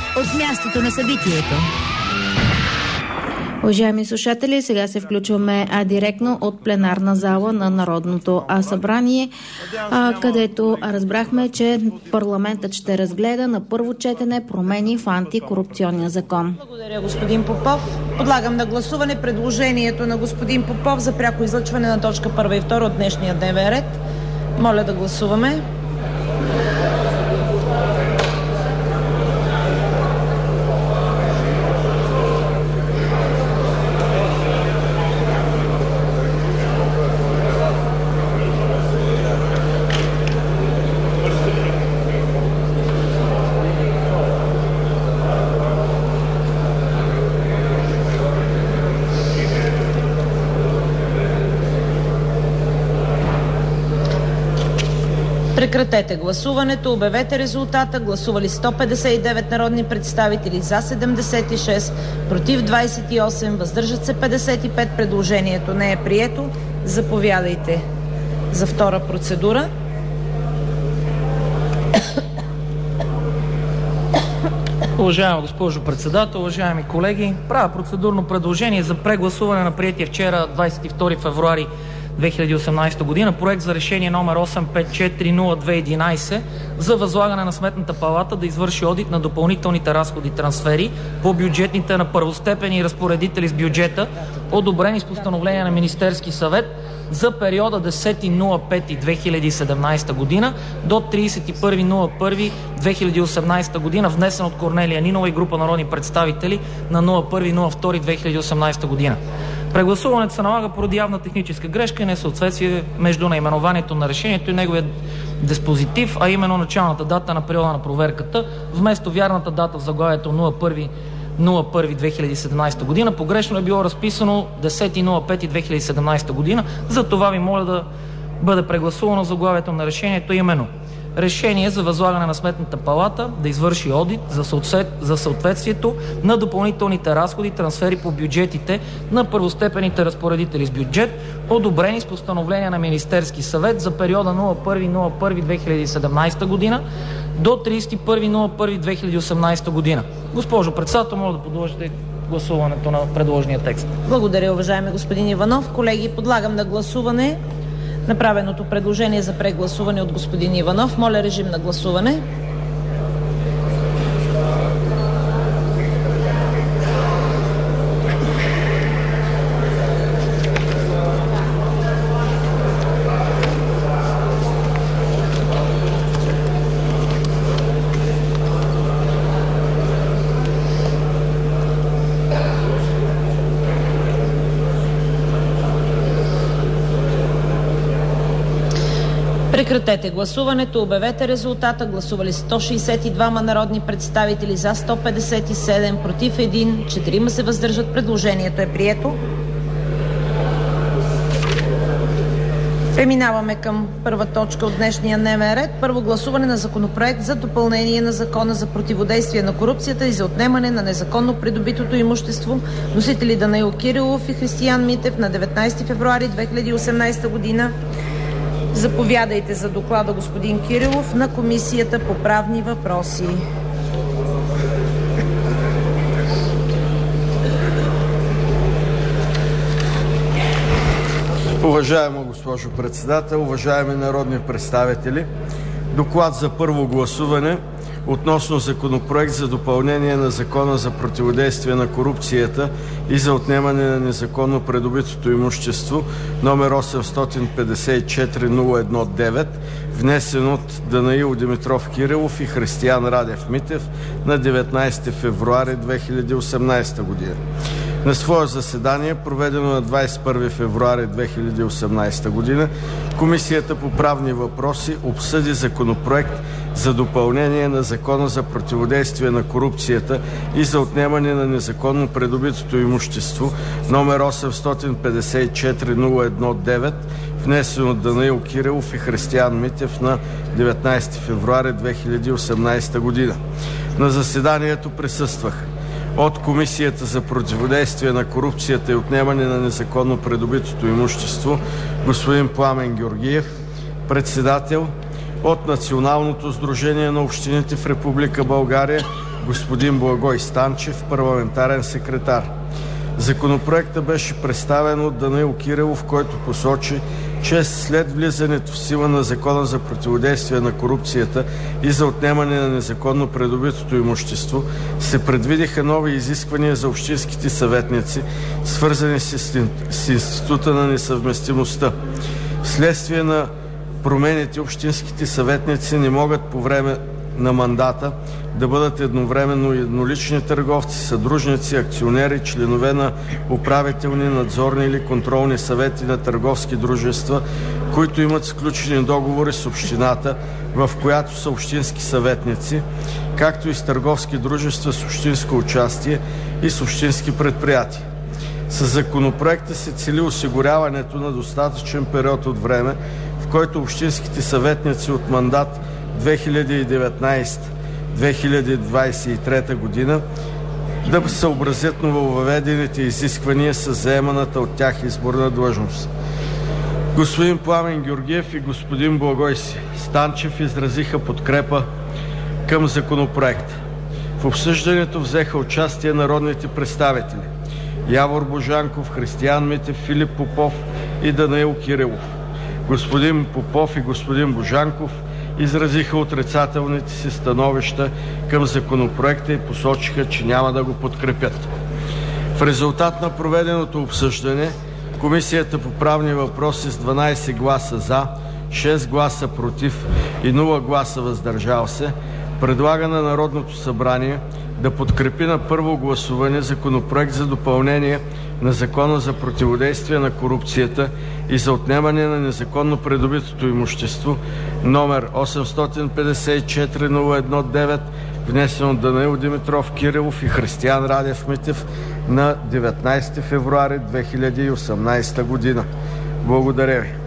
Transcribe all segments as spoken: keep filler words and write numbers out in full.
от мястото на събитието. Уважаеми слушатели, сега се включваме а, директно от пленарна зала на Народното а, събрание, а, където разбрахме, че парламентът ще разгледа на първо четене промени в антикорупционния закон. Благодаря, господин Попов. Подлагам на гласуване предложението на господин Попов за пряко излъчване на точка първа и втора от днешния дневен ред. Моля да гласуваме. Прекратете гласуването, обявете резултата. Гласували сто петдесет и девет народни представители, за седемдесет и шест, против двадесет и осем, въздържат се петдесет и пет. Предложението не е прието. Заповядайте за втора процедура. Уважаема госпожо председател, уважаеми колеги, правя процедурно предложение за прегласуване на приетия вчера, двадесет и втори февруари две хиляди и осемнадесета година, проект за решение номер осем пет четири нула две единадесет за възлагане на Сметната палата да извърши одит на допълнителните разходи и трансфери по бюджетните на първостепенни разпоредители с бюджета, одобрени с постановление на Министерски съвет за периода десети пети две хиляди и седемнадесета година до тридесет и първи януари две хиляди и осемнадесета година, внесен от Корнелия Нинова и група народни представители на първи февруари две хиляди и осемнадесета година. Прегласуването се налага поради явна техническа грешка и несъответствие между наименованието на решението и неговия диспозитив, а именно началната дата на периода на проверката, вместо вярната дата в заглавието първи януари две хиляди и седемнадесета година. Погрешно е било разписано десети пети две хиляди и седемнадесета година. За това ви моля да бъде прегласувано заглавието на решението, именно Решение за възлагане на Сметната палата да извърши одит за, съответ... за съответствието на допълнителните разходи и трансфери по бюджетите на първостепенните разпоредители с бюджет, одобрени с постановление на Министерски съвет за периода първи януари две хиляди и седемнадесета година до тридесет и първи януари две хиляди и осемнадесета година. Госпожо председател, моля да подложите гласуването на предложения текст. Благодаря, уважаеми господин Иванов. Колеги, подлагам на гласуване направеното предложение за прегласуване от господин Иванов. Моля, режим на гласуване. Прекратете гласуването, обявете резултата. Гласували сто шестдесет и двама народни представители, за сто петдесет и седем, против един, четирима се въздържат. Предложението е прието. Преминаваме към първа точка от днешния дневен ред. Първо гласуване на законопроект за допълнение на Закона за противодействие на корупцията и за отнемане на незаконно придобитото имущество. Носители Данаил Кирилов и Християн Митев на деветнадесети февруари две хиляди и осемнадесета година. Заповядайте за доклада, господин Кирилов, на Комисията по правни въпроси. Уважаема госпожо председател, уважаеми народни представители! Доклад за първо гласуване относно Законопроект за допълнение на Закона за противодействие на корупцията и за отнемане на незаконно придобитото имущество, номер осемстотин петдесет и четири нула едно девет, внесен от Данаил Димитров Кирилов и Християн Радев Митев на деветнадесети февруари две хиляди и осемнадесета година. На свое заседание, проведено на двадесет и първи февруари две хиляди и осемнадесета година, Комисията по правни въпроси обсъди Законопроект за допълнение на Закона за противодействие на корупцията и за отнемане на незаконно придобитото имущество, номер осемстотин петдесет и четири нула едно девет, внесен от Данаил Кирилов и Християн Митев на деветнадесети февруари две хиляди и осемнадесета година. На заседанието присъстваха от Комисията за противодействие на корупцията и отнемане на незаконно придобитото имущество господин Пламен Георгиев, председател; от Националното сдружение на общините в Република България господин Благой Станчев, парламентарен секретар. Законопроектът беше представен от Данаил Кирилов, който посочи, че след влизането в сила на Закона за противодействие на корупцията и за отнемане на незаконно придобитото имущество се предвидиха нови изисквания за общинските съветници, свързани с института на несъвместимостта. Вследствие на промените общинските съветници не могат по време на мандата да бъдат едновременно еднолични търговци, съдружници, акционери, членове на управителни, надзорни или контролни съвети на търговски дружества, които имат сключени договори с общината, в която са общински съветници, както и с търговски дружества с общинско участие и с общински предприятия. Със Законопроекта се цели осигуряването на достатъчен период от време, в който общинските съветници от мандат две хиляди и деветнадесета - две хиляди двадесет и трета година да съобразят нововъведените изисквания с заеманата от тях изборна длъжност. Господин Пламен Георгиев и господин Благой Станчев изразиха подкрепа към Законопроекта. В обсъждането взеха участие народните представители Явор Божанков, Християн Митев, Филип Попов и Данаил Кирилов. Господин Попов и господин Божанков изразиха отрицателните си становища към Законопроекта и посочиха, че няма да го подкрепят. В резултат на проведеното обсъждане, Комисията по правни въпроси с дванадесет гласа „за”, шест гласа „против” и нула гласа „въздържал се” предлага на Народното събрание да подкрепи на първо гласуване Законопроект за допълнение на Закона за противодействие на корупцията и за отнемане на незаконно придобитото имущество, номер осемстотин петдесет и четири нула едно девет, внесен от Данаил Димитров Кирилов и Християн Радев Митев на деветнадесети февруари две хиляди и осемнадесета година. Благодаря ви.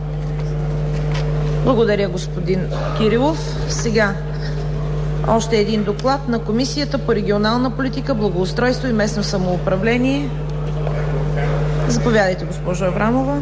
Благодаря, господин Кирилов. Сега още един доклад на Комисията по регионална политика, благоустройство и местно самоуправление. Заповядайте, госпожо Аврамова.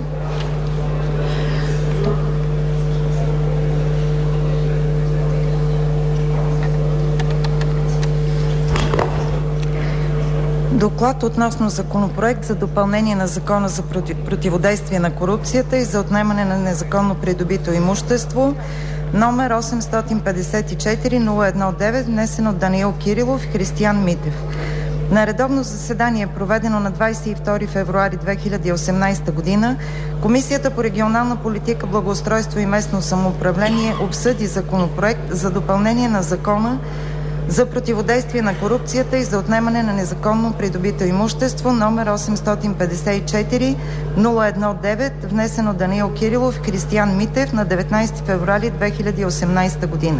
Доклад относно Законопроект за допълнение на Закона за противодействие на корупцията и за отнемане на незаконно придобито имущество, номер осемстотин петдесет и четири нула едно девет, внесен от Данаил Кирилов и Християн Митев. На редовно заседание, проведено на двадесет и втори февруари две хиляди и осемнадесета година, Комисията по регионална политика, благоустройство и местно самоуправление обсъди Законопроект за допълнение на Закона за противодействие на корупцията и за отнемане на незаконно придобито имущество, номер осемстотин петдесет и четири нула едно девет, внесен от Данаил Кирилов и Християн Митев на деветнадесети февруари две хиляди и осемнадесета година.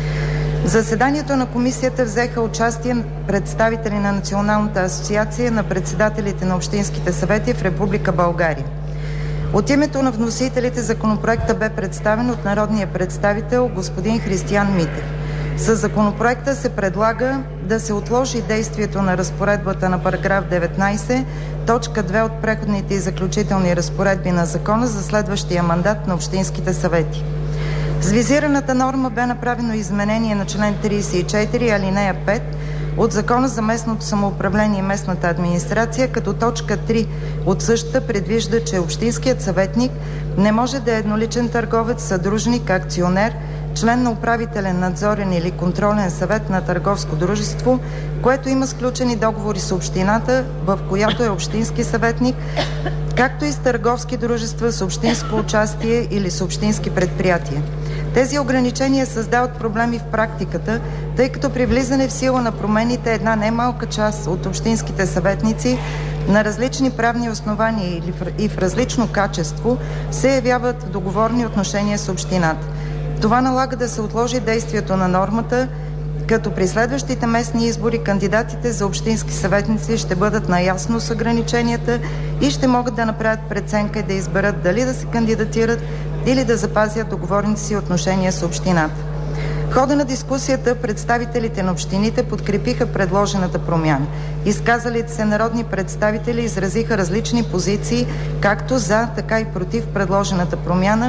В заседанието на комисията взеха участие представители на Националната асоциация на председателите на общинските съвети в Република България. От името на вносителите Законопроектът бе представен от народния представител господин Християн Митев. Със Законопроекта се предлага да се отложи действието на разпоредбата на параграф деветнадесет, точка две от Преходните и заключителни разпоредби на Закона за следващия мандат на общинските съвети. С визираната норма бе направено изменение на член тридесет и четири, алинея пет от Закона за местното самоуправление и местната администрация, като точка три от същата предвижда, че общинският съветник не може да е едноличен търговец, съдружник, акционер, член на управителен, надзорен или контролен съвет на търговско дружество, което има сключени договори с общината, в която е общински съветник, както и с търговски дружества с общинско участие или с общински предприятия. Тези ограничения създават проблеми в практиката, тъй като при влизане в сила на промените една немалка част от общинските съветници на различни правни основания или в, и в различно качество се явяват в договорни отношения с общината. Това налага да се отложи действието на нормата, като при следващите местни избори кандидатите за общински съветници ще бъдат наясно с ограниченията и ще могат да направят преценка и да изберат дали да се кандидатират или да запазят договорните си отношения с общината. В хода на дискусията представителите на общините подкрепиха предложената промяна. Изказалите се народни представители изразиха различни позиции, както за, така и против предложената промяна,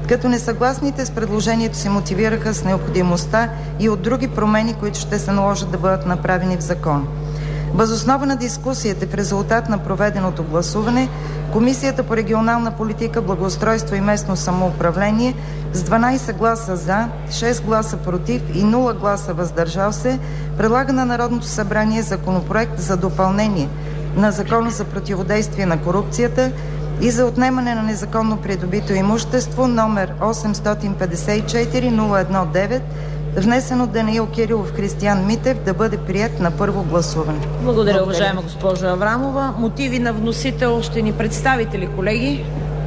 като несъгласните с предложението се мотивираха с необходимостта и от други промени, които ще се наложат да бъдат направени в закон. Въз основа на дискусията в резултат на проведеното гласуване, Комисията по регионална политика, благоустройство и местно самоуправление с дванадесет гласа „за“, шест гласа „против“ и нула гласа „въздържал се“ предлага на Народното събрание Законопроект за допълнение на Закона за противодействие на корупцията и за отнемане на незаконно придобито имущество, номер осемстотин петдесет и четири нула едно девет, внесен от Данаил Кирилов, Християн Митев, да бъде приет на първо гласуване. Благодаря, Благодаря, уважаема госпожо Аврамова. Мотиви на вносител ще ни представите ли, колеги?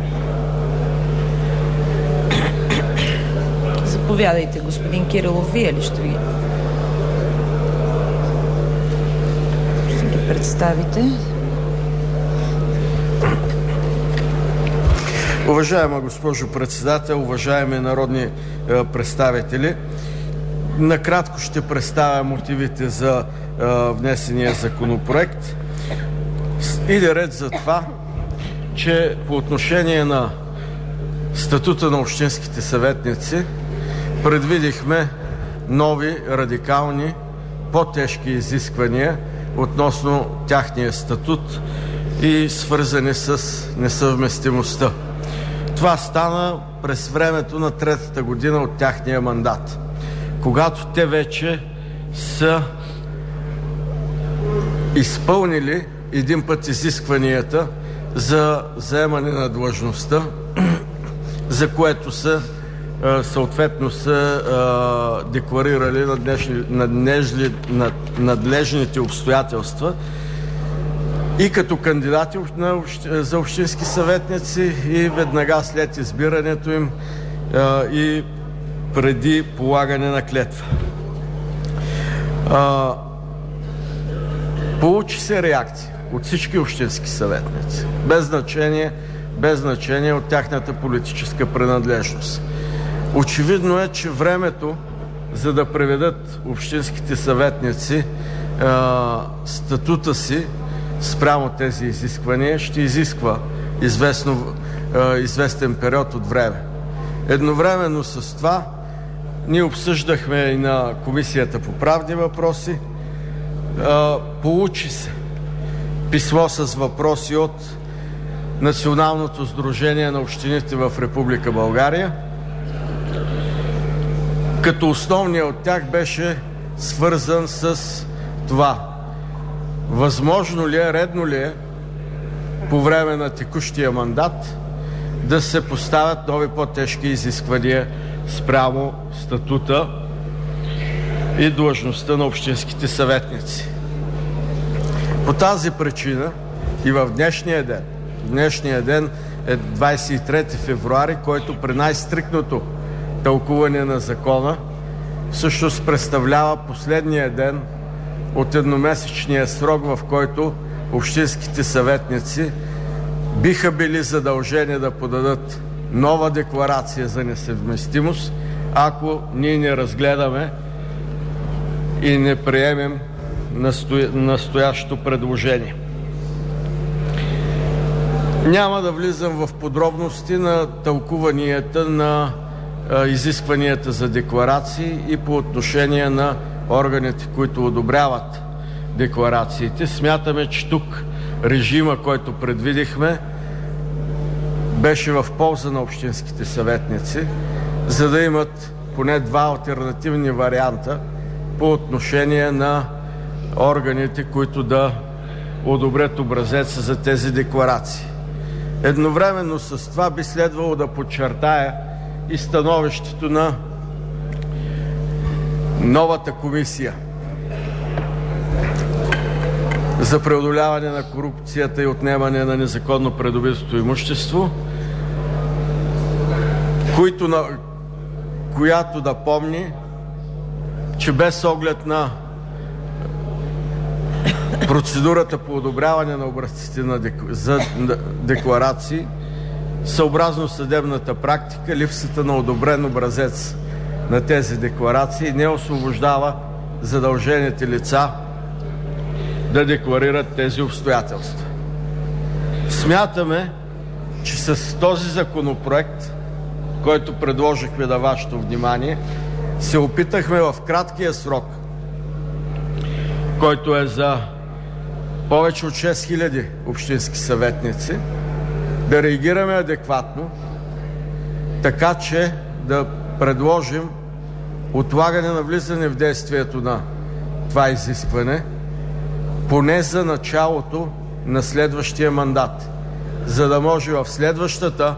Заповядайте, господин Кирилов. Вие ли ще ви ще ги представите? Уважаема госпожо председател, уважаеми народни е, представители, накратко ще представя мотивите за е, внесения законопроект. Иде ред за това, че по отношение на статута на общинските съветници предвидихме нови, радикални, по-тежки изисквания относно тяхния статут и свързани с несъвместимостта. Това стана през времето на третата година от тяхния мандат, когато те вече са изпълнили един път изискванията за заемане на длъжността, за което са съответно са декларирали надлежни, надлежните обстоятелства и като кандидати за общински съветници и веднага след избирането им и преди полагане на клетва. Получи се реакция от всички общински съветници, без значение, без значение от тяхната политическа принадлежност. Очевидно е, че времето, за да приведат общинските съветници а, статута си спрямо тези изисквания, ще изисква известно, а, известен период от време. Едновременно с това ние обсъждахме и на Комисията по правни въпроси. А, получи се писмо с въпроси от Националното сдружение на общините в Република България, като основният от тях беше свързан с това: възможно ли е, редно ли е по време на текущия мандат да се поставят нови по-тежки изисквания спрямо статута и длъжността на общинските съветници. По тази причина и в днешния ден, днешния ден е двадесет и трети февруари, който при най-стриктното тълкуване на закона всъщност представлява последния ден от едномесечния срок, в който общинските съветници биха били задължени да подадат нова декларация за несъвместимост, ако ние не разгледаме и не приемем настоя... настоящото предложение. Няма да влизам в подробности на тълкуванията на а, изискванията за декларации и по отношение на органите, които одобряват декларациите. Смятаме, че тук режима, който предвидихме, беше в полза на общинските съветници, за да имат поне два алтернативни варианта по отношение на органите, които да одобрят образеца за тези декларации. Едновременно с това би следвало да подчертая и становището на новата комисия за преодоляване на корупцията и отнемане на незаконно придобитото имущество, които на, която да помни, че без оглед на процедурата по одобряване на образците на дек... за декларации, съобразно съдебната практика, липсата на одобрен образец на тези декларации не освобождава задължените лица да декларират тези обстоятелства. Смятаме, че с този законопроект който предложихме на вашето внимание, се опитахме в краткия срок, който е за повече от шест хиляди общински съветници, да реагираме адекватно, така че да предложим отлагане на влизане в действието на това изискване, поне за началото на следващия мандат, за да може в следващата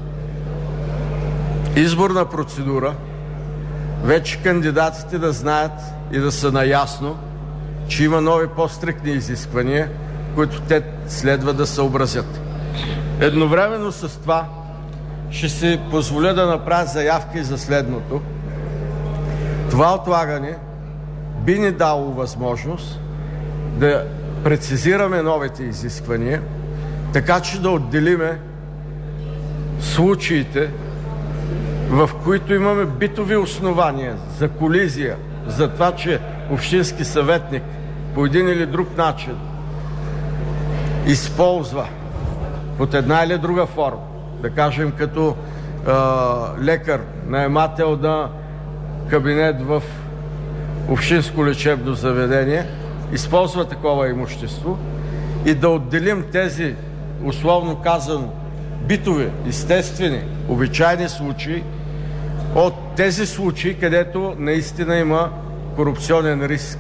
изборна процедура вече кандидатите да знаят и да са наясно, че има нови по-стриктни изисквания, които те следва да съобразят. Едновременно с това ще си позволя да направя заявка и за следното. Това отлагане би ни дало възможност да прецизираме новите изисквания, така че да отделиме случаите, в които имаме битови основания за колизия, за това, че общински съветник по един или друг начин използва под една или друга форма, да кажем като е, лекар, наемател на кабинет в общинско лечебно заведение, използва такова имущество, и да отделим тези, условно казано, битови, естествени, обичайни случаи от тези случаи, където наистина има корупционен риск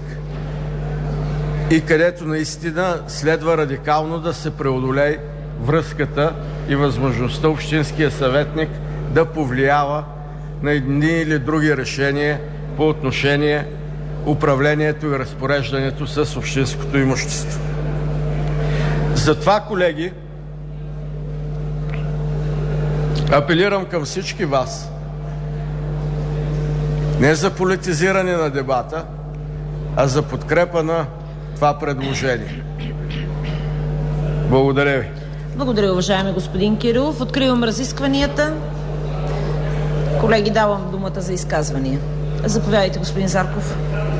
и където наистина следва радикално да се преодолее връзката и възможността общинския съветник да повлиява на едни или други решения по отношение управлението и разпореждането с общинското имущество. Затова, колеги, апелирам към всички вас не за политизиране на дебата, а за подкрепа на това предложение. Благодаря ви. Благодаря, уважаеми господин Кирилов. Откривам разискванията. Колеги, давам думата за изказвания. Заповядайте, господин Зарков.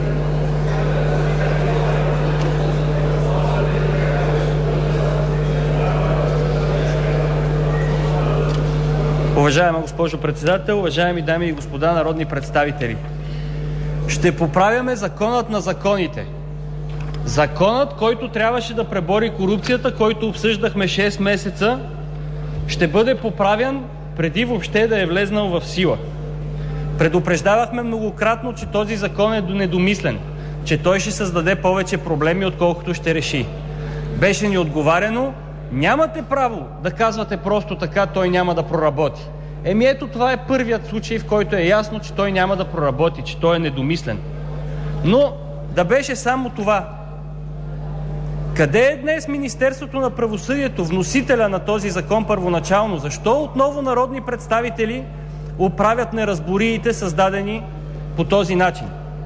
Уважаема госпожо председател, уважаеми дами и господа народни представители! Ще поправяме законът на законите. Законът, който трябваше да пребори корупцията, който обсъждахме шест месеца, ще бъде поправен преди въобще да е влезнал в сила. Предупреждавахме многократно, че този закон е недомислен, че той ще създаде повече проблеми, отколкото ще реши. Беше ни отговаряно: нямате право да казвате просто така, той няма да проработи. Еми ето, това е първият случай, в който е ясно, че той няма да проработи, че той е недомислен. Но да беше само това. Къде е днес Министерството на правосъдието, вносителя на този закон първоначално? Защо отново народни представители оправят неразбориите, създадени по този начин?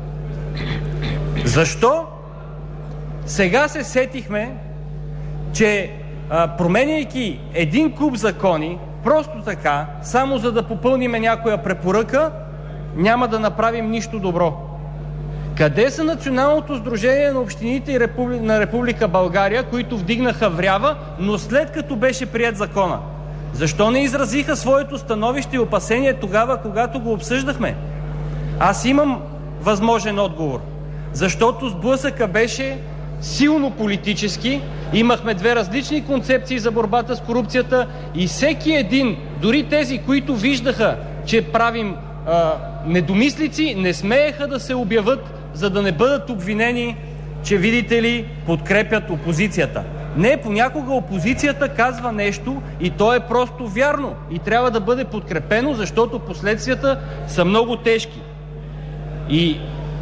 Защо сега се сетихме, че променяйки един куп закони, просто така, само за да попълниме някоя препоръка, няма да направим нищо добро? Къде са Националното сдружение на общините и Републи... на Република България, които вдигнаха врява, но след като беше приет закона? Защо не изразиха своето становище и опасение тогава, когато го обсъждахме? Аз имам възможен отговор. Защото сблъсъка беше силно политически, имахме две различни концепции за борбата с корупцията и всеки един, дори тези, които виждаха, че правим а, недомислици, не смееха да се обявят, за да не бъдат обвинени, че, видите ли, подкрепят опозицията. Не, понякога опозицията казва нещо и то е просто вярно и трябва да бъде подкрепено, защото последствията са много тежки. И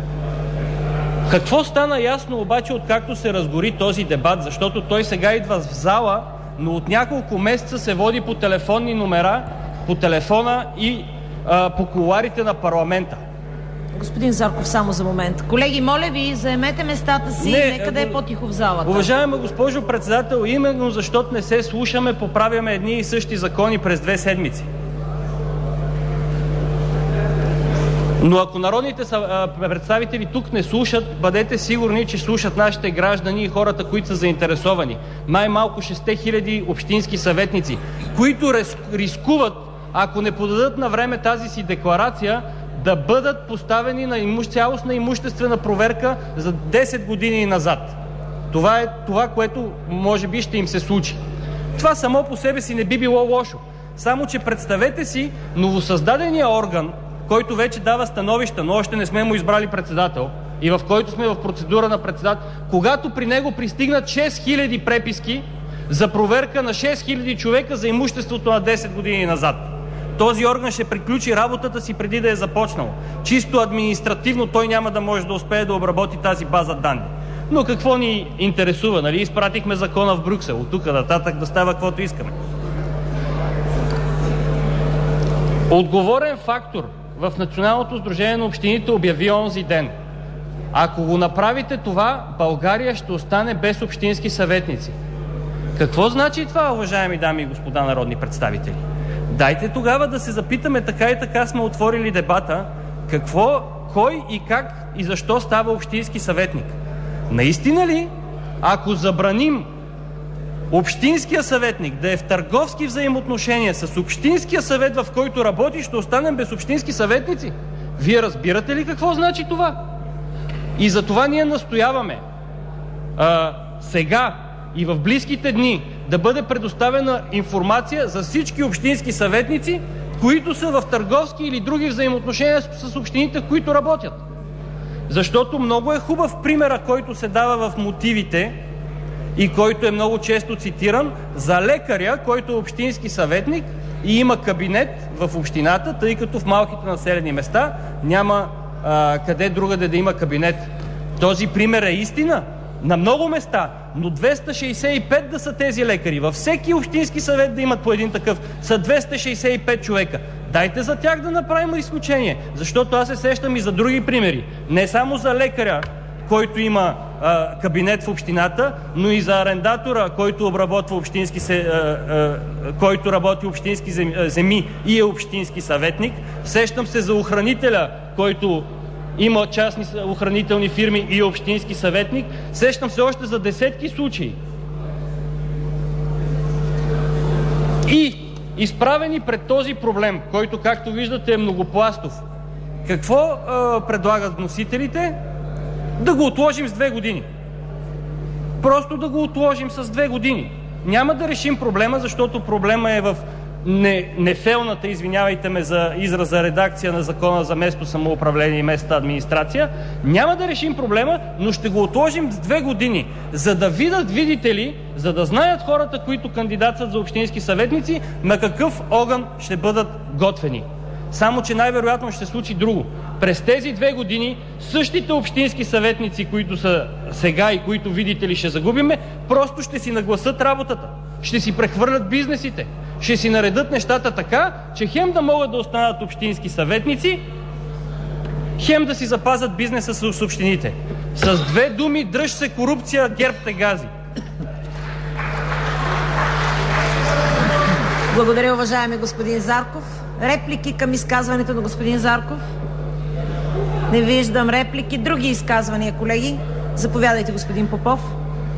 какво стана ясно обаче, откакто се разгори този дебат? Защото той сега идва в зала, но от няколко месеца се води по телефонни номера, по телефона и а, по кулоарите на парламента. Господин Зарков, само за момент. Колеги, моля ви, заемете местата си, не, нека да е по-тихо в залата. Уважаема госпожо председател, именно защото не се слушаме, поправяме едни и същи закони през две седмици. Но ако народните представители тук не слушат, бъдете сигурни, че слушат нашите граждани и хората, които са заинтересовани. Най-малко шест хиляди общински съветници, които рискуват ако не подадат на време тази си декларация, да бъдат поставени на имущ... цялостна имуществена проверка за десет години назад. Това е това, което може би ще им се случи. Това само по себе си не би било лошо. Само че представете си новосъздадения орган, който вече дава становища, но още не сме му избрали председател и в който сме в процедура на председател, когато при него пристигнат шест хиляди преписки за проверка на шест хиляди човека за имуществото на десет години назад. Този орган ще приключи работата си преди да е започнал. Чисто административно той няма да може да успее да обработи тази база данни. Но какво ни интересува, нали? Изпратихме закона в Брюксел. От тук нататък да става каквото искаме. Отговорен фактор в Националното сдружение на общините обяви онзи ден: ако го направите това, България ще остане без общински съветници. Какво значи това, уважаеми дами и господа народни представители? Дайте тогава да се запитаме, така и така сме отворили дебата, какво, кой и как и защо става общински съветник. Наистина ли, ако забраним общинския съветник да е в търговски взаимоотношения с общинския съвет, в който работи, ще останем без общински съветници? Вие разбирате ли какво значи това? И за това ние настояваме а, сега и в близките дни да бъде предоставена информация за всички общински съветници, които са в търговски или други взаимоотношения с общините, в които работят. Защото много е хубав примера, който се дава в мотивите и който е много често цитиран, за лекаря, който е общински съветник и има кабинет в общината, тъй като в малките населени места няма а, къде другаде да има кабинет. Този пример е истина на много места, но двеста шейсет и пет да са тези лекари. Във всеки общински съвет да имат по един такъв са двеста шейсет и пет човека. Дайте за тях да направим изключение, защото аз се сещам и за други примери. Не само за лекаря, който има а, кабинет в общината, но и за арендатора, който обработва общински се, а, а, който работи общински земи, земи и е общински съветник. Сещам се за охранителя, който има частни охранителни фирми и е общински съветник. Сещам се още за десетки случаи. И изправени пред този проблем, който, както виждате, е многопластов, какво а, предлагат вносителите? Да го отложим с две години. Просто да го отложим с две години. Няма да решим проблема, защото проблема е в не, нефелната, извинявайте ме за израза, редакция на Закона за местно самоуправление и местна администрация. Няма да решим проблема, но ще го отложим с две години, за да видят, видите ли, за да знаят хората, които кандидатстват за общински съветници, на какъв огън ще бъдат готвени. Само че най-вероятно ще се случи друго. През тези две години същите общински съветници, които са сега и които, видите ли, ще загубиме, просто ще си нагласат работата. Ще си прехвърлят бизнесите. Ще си наредат нещата така, че хем да могат да останат общински съветници, хем да си запазят бизнеса с общините. С две думи: дръж се корупция, ГЕРБ те гази. Благодаря, уважаеми господин Зарков. Реплики към изказването на господин Зарков? Не виждам реплики. Други изказвания, колеги? Заповядайте, господин Попов.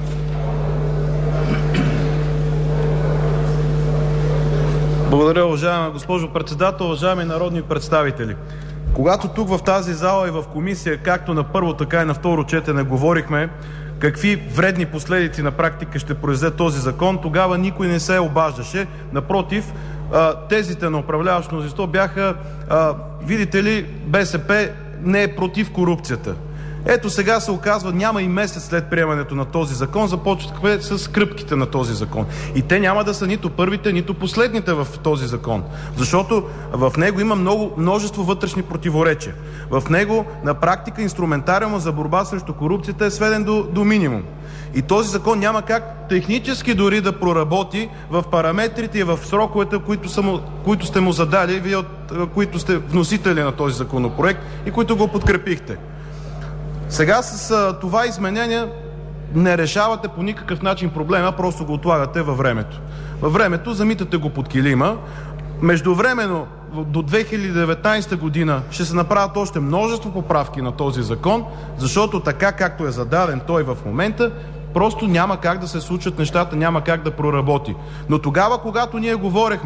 Благодаря, уважаема госпожо председател, уважаеми народни представители. Когато тук в тази зала и в комисия, както на първо, така и на второ четене, говорихме какви вредни последици на практика ще произведе този закон, тогава никой не се обаждаше. Напротив, тезите на управляващото мнозинство бяха, видите ли, БСП не е против корупцията. Ето сега се оказва, няма и месец след приемането на този закон, започваме с кръпките на този закон. И те няма да са нито първите, нито последните в този закон. Защото в него има много, множество вътрешни противоречия. В него на практика инструментариума за борба срещу корупцията е сведен до, до минимум. И този закон няма как технически дори да проработи в параметрите и в сроковете, които, са му, които сте му задали, вие, от, които сте вносители на този законопроект и които го подкрепихте. Сега с а, това изменение не решавате по никакъв начин проблема, просто го отлагате във времето. Във времето замитате го под килима. Междувременно до две хиляди и деветнадесета година ще се направят още множество поправки на този закон, защото така както е зададен той в момента, просто няма как да се случат нещата, няма как да проработи. Но тогава, когато ние говорехме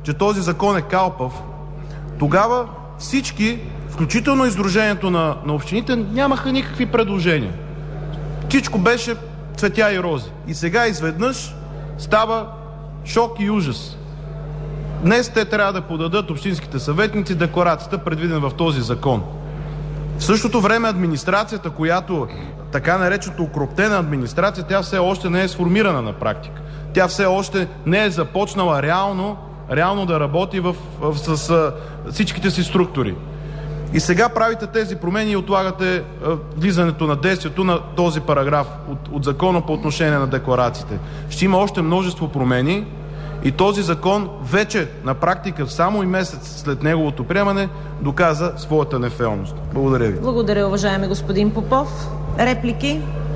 че този закон е калпав, тогава всички, включително издружението на, на общините, нямаха никакви предложения. Всичко беше цветя и рози. И сега изведнъж става шок и ужас. Днес те трябва да подадат, общинските съветници, декларацията, предвидена в този закон. В същото време администрацията, която така наречената укроптена администрация, тя все още не е сформирана на практика. Тя все още не е започнала реално, реално да работи в, в, с, с всичките си структури. И сега правите тези промени и отлагате а, влизането на действието на този параграф от, от закона по отношение на декларациите. Ще има още множество промени и този закон вече на практика само и месец след неговото приемане доказа своята нефелност. Благодаря ви. Благодаря, уважаеми господин Попов. Реплики?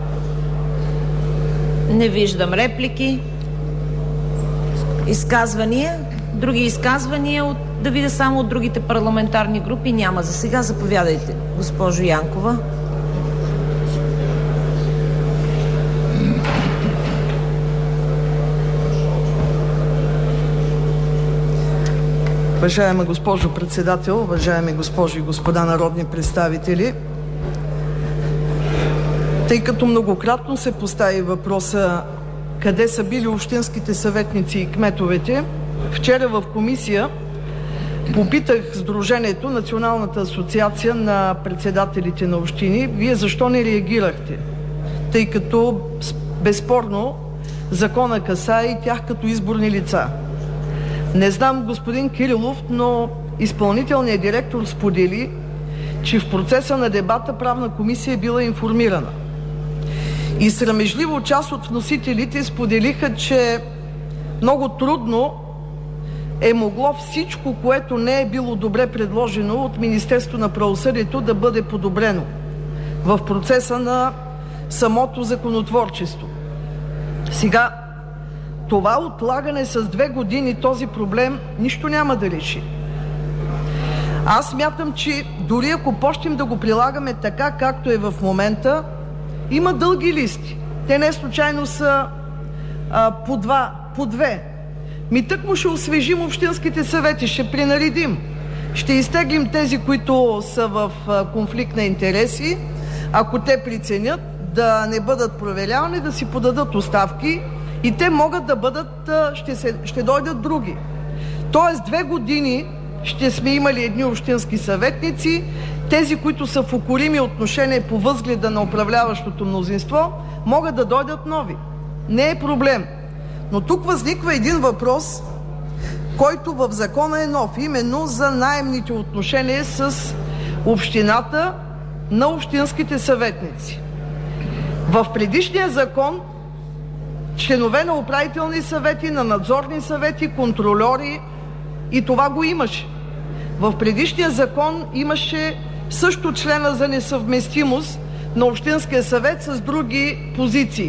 Не виждам реплики. Изказвания? Други изказвания? От, да видя само от другите парламентарни групи няма. За сега заповядайте, госпожо Янкова. Уважаема госпожо председател, уважаеми госпожи и господа народни представители, тъй като многократно се постави въпроса къде са били общинските съветници и кметовете, вчера в комисия попитах Сдружението, Националната асоциация на председателите на общини, вие защо не реагирахте? Тъй като безспорно закона касае и тях като изборни лица. Не знам, господин Кирилов, но изпълнителният директор сподели, че в процеса на дебата Правна комисия е била информирана. И срамежливо част от вносителите споделиха, че много трудно е могло всичко, което не е било добре предложено от Министерството на правосъдието, да бъде подобрено в процеса на самото законотворчество. Сега, това отлагане с две години този проблем нищо няма да реши. Аз смятам, че дори ако почнем да го прилагаме така, както е в момента, има дълги листи. Те не случайно са а, по два, по две. Ми тъкмо ще освежим общинските съвети, ще принаредим. Ще изтеглим тези, които са в а, конфликт на интереси, ако те преценят да не бъдат проверявани, да си подадат оставки и те могат да бъдат, а, ще, се, ще дойдат други. Тоест две години ще сме имали едни общински съветници, тези, които са в укорими отношения по възгледа на управляващото мнозинство, могат да дойдат нови. Не е проблем. Но тук възниква един въпрос, който в закона е нов, именно за наемните отношения с общината на общинските съветници. В предишния закон членове на управителни съвети, на надзорни съвети, контрольори, и това го имаше. В предишния закон имаше също члена за несъвместимост на Общинския съвет с други позиции.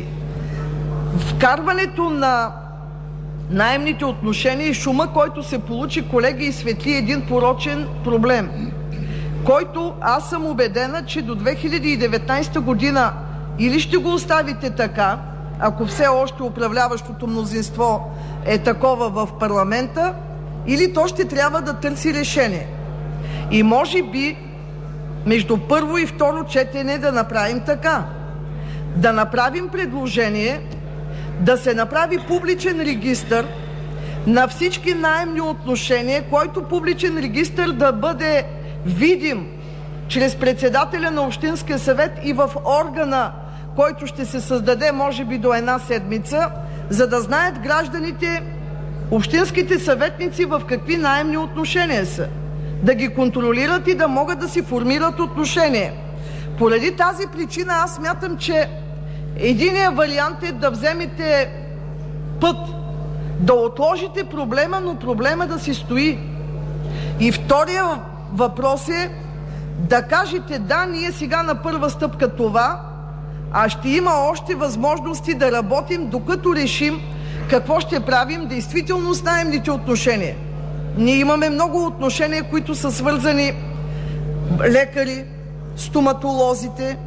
Вкарването на наемните отношения и шума, който се получи, колеги, изсветли един порочен проблем, който аз съм убедена, че до две хиляди и деветнадесета година или ще го оставите така, ако все още управляващото мнозинство е такова в парламента, или то ще трябва да търси решение. И може би между първо и второ четене да направим така. Да направим предложение да се направи публичен регистър на всички наемни отношения, който публичен регистър да бъде видим чрез председателя на Общинския съвет и в органа, който ще се създаде може би до една седмица, за да знаят гражданите, общинските съветници в какви наемни отношения са. Да ги контролират и да могат да си формират отношения. Поради тази причина аз смятам, че единият вариант е да вземете път, да отложите проблема, но проблема да си стои. И втория въпрос е да кажете: да, ние сега на първа стъпка това, а ще има още възможности да работим, докато решим какво ще правим действително с наемните отношения. Ние имаме много отношения, които са свързани лекари, стоматолозите,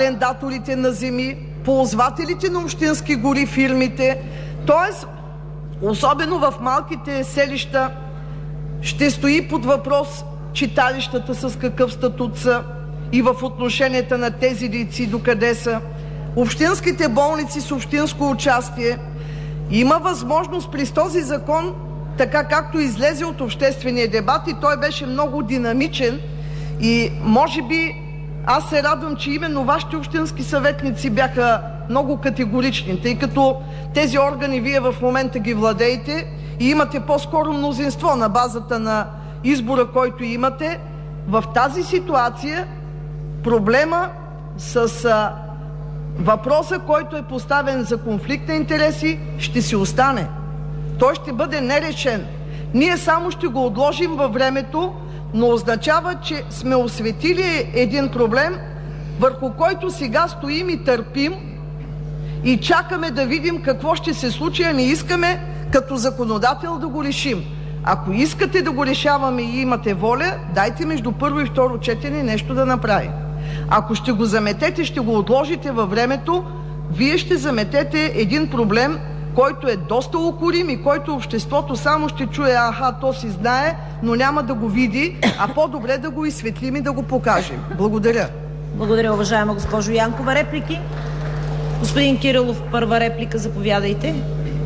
арендаторите на земи, ползвателите на общински гори, фирмите. Тоест, особено в малките селища, ще стои под въпрос читалищата с какъв статут са и в отношенията на тези дейци докъде са, общинските болници с общинско участие. Има възможност през този закон, така както излезе от обществения дебат, и той беше много динамичен, и може би аз се радвам, че именно вашите общински съветници бяха много категорични, тъй като тези органи вие в момента ги владеете и имате по-скоро мнозинство на базата на избора, който имате. В тази ситуация проблема с а, въпроса, който е поставен за конфликт на интереси, ще си остане. Той ще бъде нерешен. Ние само ще го отложим във времето, но означава, че сме осветили един проблем, върху който сега стоим и търпим и чакаме да видим какво ще се случи, а не искаме като законодател да го решим. Ако искате да го решаваме и имате воля, дайте между първо и второ четене нещо да направим. Ако ще го заметете, ще го отложите във времето, вие ще заметете един проблем, който е доста укорим и който обществото само ще чуе, аха, то си знае, но няма да го види, а по-добре да го изсветлим и да го покажем. Благодаря. Благодаря, уважаема госпожо Янкова. Реплики? Господин Кирилов, първа реплика, заповядайте.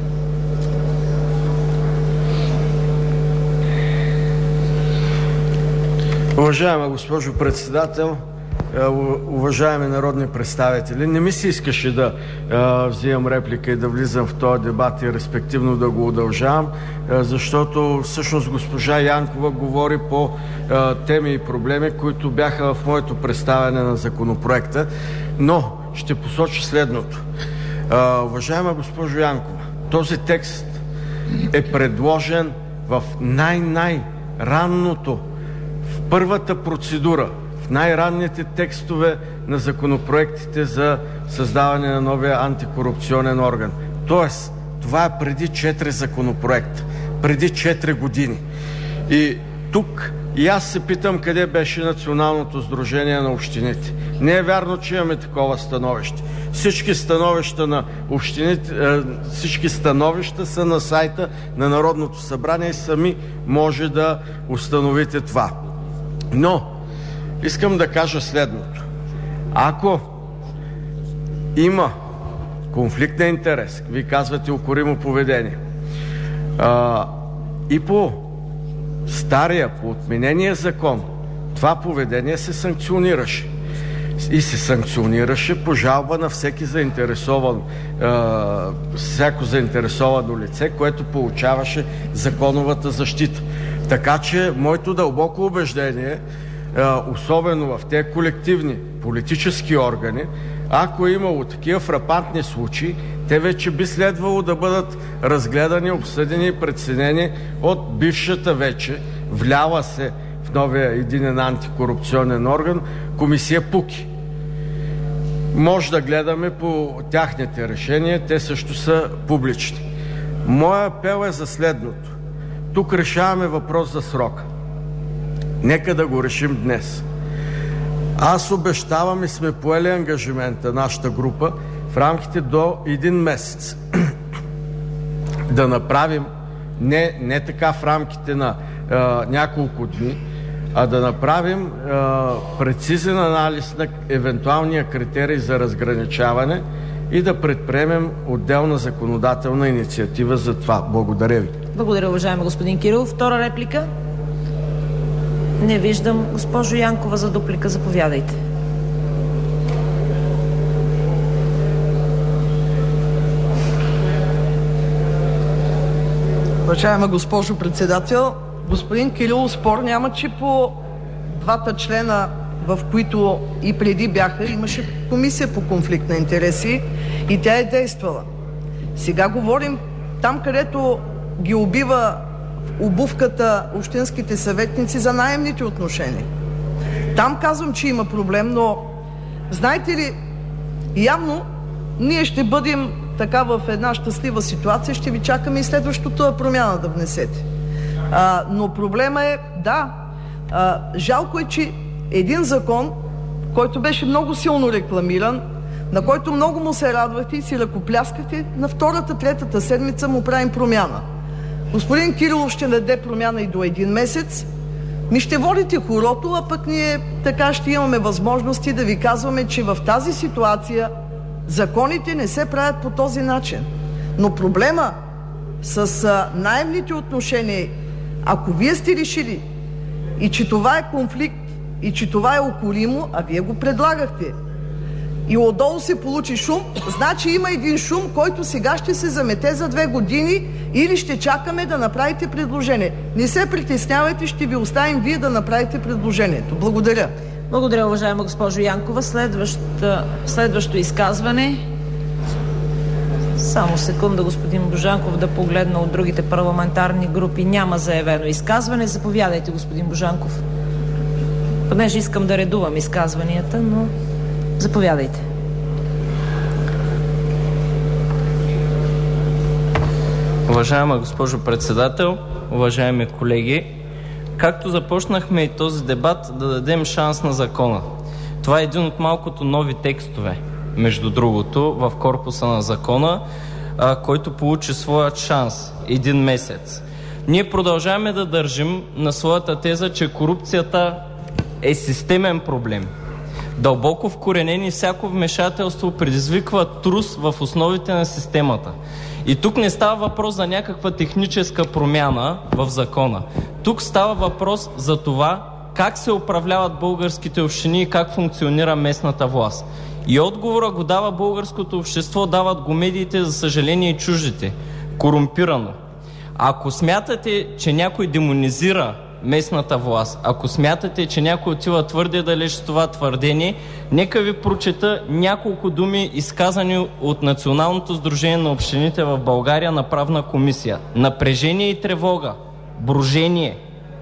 Уважаема госпожо председател, уважаеми народни представители, не ми се искаше да а, взимам реплика и да влизам в този дебат и респективно да го удължавам, а, защото всъщност госпожа Янкова говори по а, теми и проблеми, които бяха в моето представяне на законопроекта, но ще посоча следното. А, уважаема госпожо Янкова, този текст е предложен в най-най-ранното, в първата процедура, най-ранните текстове на законопроектите за създаване на новия антикорупционен орган. Тоест, това е преди четири законопроекта, преди четири години. И тук и аз се питам къде беше Националното сдружение на общините. Не е вярно, че имаме такова становище. Всички становища на общините, всички становища са на сайта на Народното събрание и сами може да установите това. Но искам да кажа следното. Ако има конфликт на интерес, вие казвате укоримо поведение, а, и по стария, по отменения закон, това поведение се санкционираше. И се санкционираше по жалба на всеки заинтересован, а, всяко заинтересовано лице, което получаваше законовата защита. Така че, моето дълбоко убеждение, особено в тези колективни политически органи, ако е имало такива фрапантни случаи, те вече би следвало да бъдат разгледани, обсъдени и преценени от бившата вече вляла се в новия единен антикорупционен орган комисия ПУКИ. Може да гледаме по тяхните решения, те също са публични. Моя апел е за следното. Тук решаваме въпрос за срока. Нека да го решим днес. Аз обещавам и сме поели ангажимента, нашата група, в рамките до един месец да направим, не, не така в рамките на а, няколко дни, а да направим а, прецизен анализ на евентуалния критерий за разграничаване и да предприемем отделна законодателна инициатива за това. Благодаря ви. Благодаря, уважаеми господин Кирилов. Втора реплика? Не виждам. Госпожо Янкова, за дуплика, заповядайте. Уважаема госпожо председател, господин Кирилов, спор няма, че по двата члена, в които и преди бяха, имаше комисия по конфликт на интереси и тя е действала. Сега говорим там, където ги убива обувката общинските съветници, за наемните отношения. Там казвам, че има проблем, но знаете ли, явно ние ще бъдем така в една щастлива ситуация, ще ви чакаме и следващото промяна да внесете. А, но проблема е, да, а, жалко е, че един закон, който беше много силно рекламиран, на който много му се радвахте и си ръкопляскахте, на втората, третата седмица му правим промяна. Господин Кирилов ще даде промяна и до един месец. Ми ще водите хорото, а пък ние така ще имаме възможности да ви казваме, че в тази ситуация законите не се правят по този начин. Но проблема с наемните отношения, ако вие сте решили и че това е конфликт, и че това е укоримо, а вие го предлагахте, и отдолу се получи шум, значи има един шум, който сега ще се замете за две години или ще чакаме да направите предложение. Не се притеснявайте, ще ви оставим вие да направите предложението. Благодаря. Благодаря, уважаема госпожо Янкова. Следващ, следващо изказване. Само секунда, господин Божанков, да погледна от другите парламентарни групи. Няма заявено изказване. Заповядайте, господин Божанков. Понеже искам да редувам изказванията, но заповядайте. Уважаема госпожо председател, уважаеми колеги, както започнахме и този дебат, да дадем шанс на закона. Това е един от малкото нови текстове, между другото, в корпуса на закона, а, който получи своят шанс един месец. Ние продължаваме да държим на своята теза, че корупцията е системен проблем. Дълбоко вкоренен и всяко вмешателство предизвиква трус в основите на системата. И тук не става въпрос за някаква техническа промяна в закона. Тук става въпрос за това как се управляват българските общини и как функционира местната власт. И отговора го дава българското общество, дават го медиите, за съжаление и чуждите. Корумпирано. Ако смятате, че някой демонизира местната власт, ако смятате, че някой отива твърде далеч с това твърдение, нека ви прочета няколко думи, изказани от Националното сдружение на общините в България на Правна комисия. Напрежение и тревога, брожение.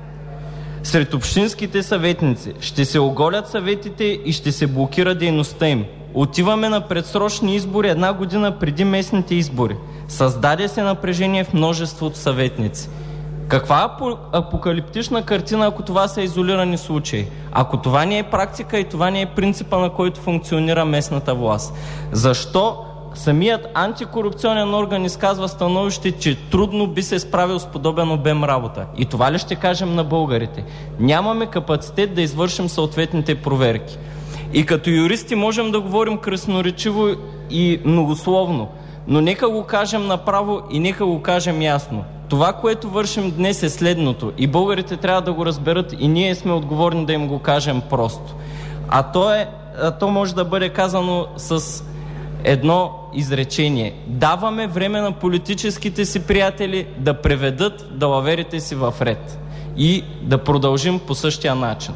Сред общинските съветници ще се оголят съветите и ще се блокира дейността им. Отиваме на предсрочни избори една година преди местните избори. Създаде се напрежение в множеството съветници. Каква апокалиптична картина, ако това са изолирани случаи? Ако това не е практика и това не е принципа, на който функционира местната власт? Защо самият антикорупционен орган изказва становище, че трудно би се справил с подобен обем работа? И това ли ще кажем на българите? Нямаме капацитет да извършим съответните проверки. И като юристи можем да говорим красноречиво и многословно, но нека го кажем направо и нека го кажем ясно. Това, което вършим днес, е следното и българите трябва да го разберат и ние сме отговорни да им го кажем просто. А то, е, а то може да бъде казано с едно изречение. Даваме време на политическите си приятели да преведат далаверите си в ред и да продължим по същия начин.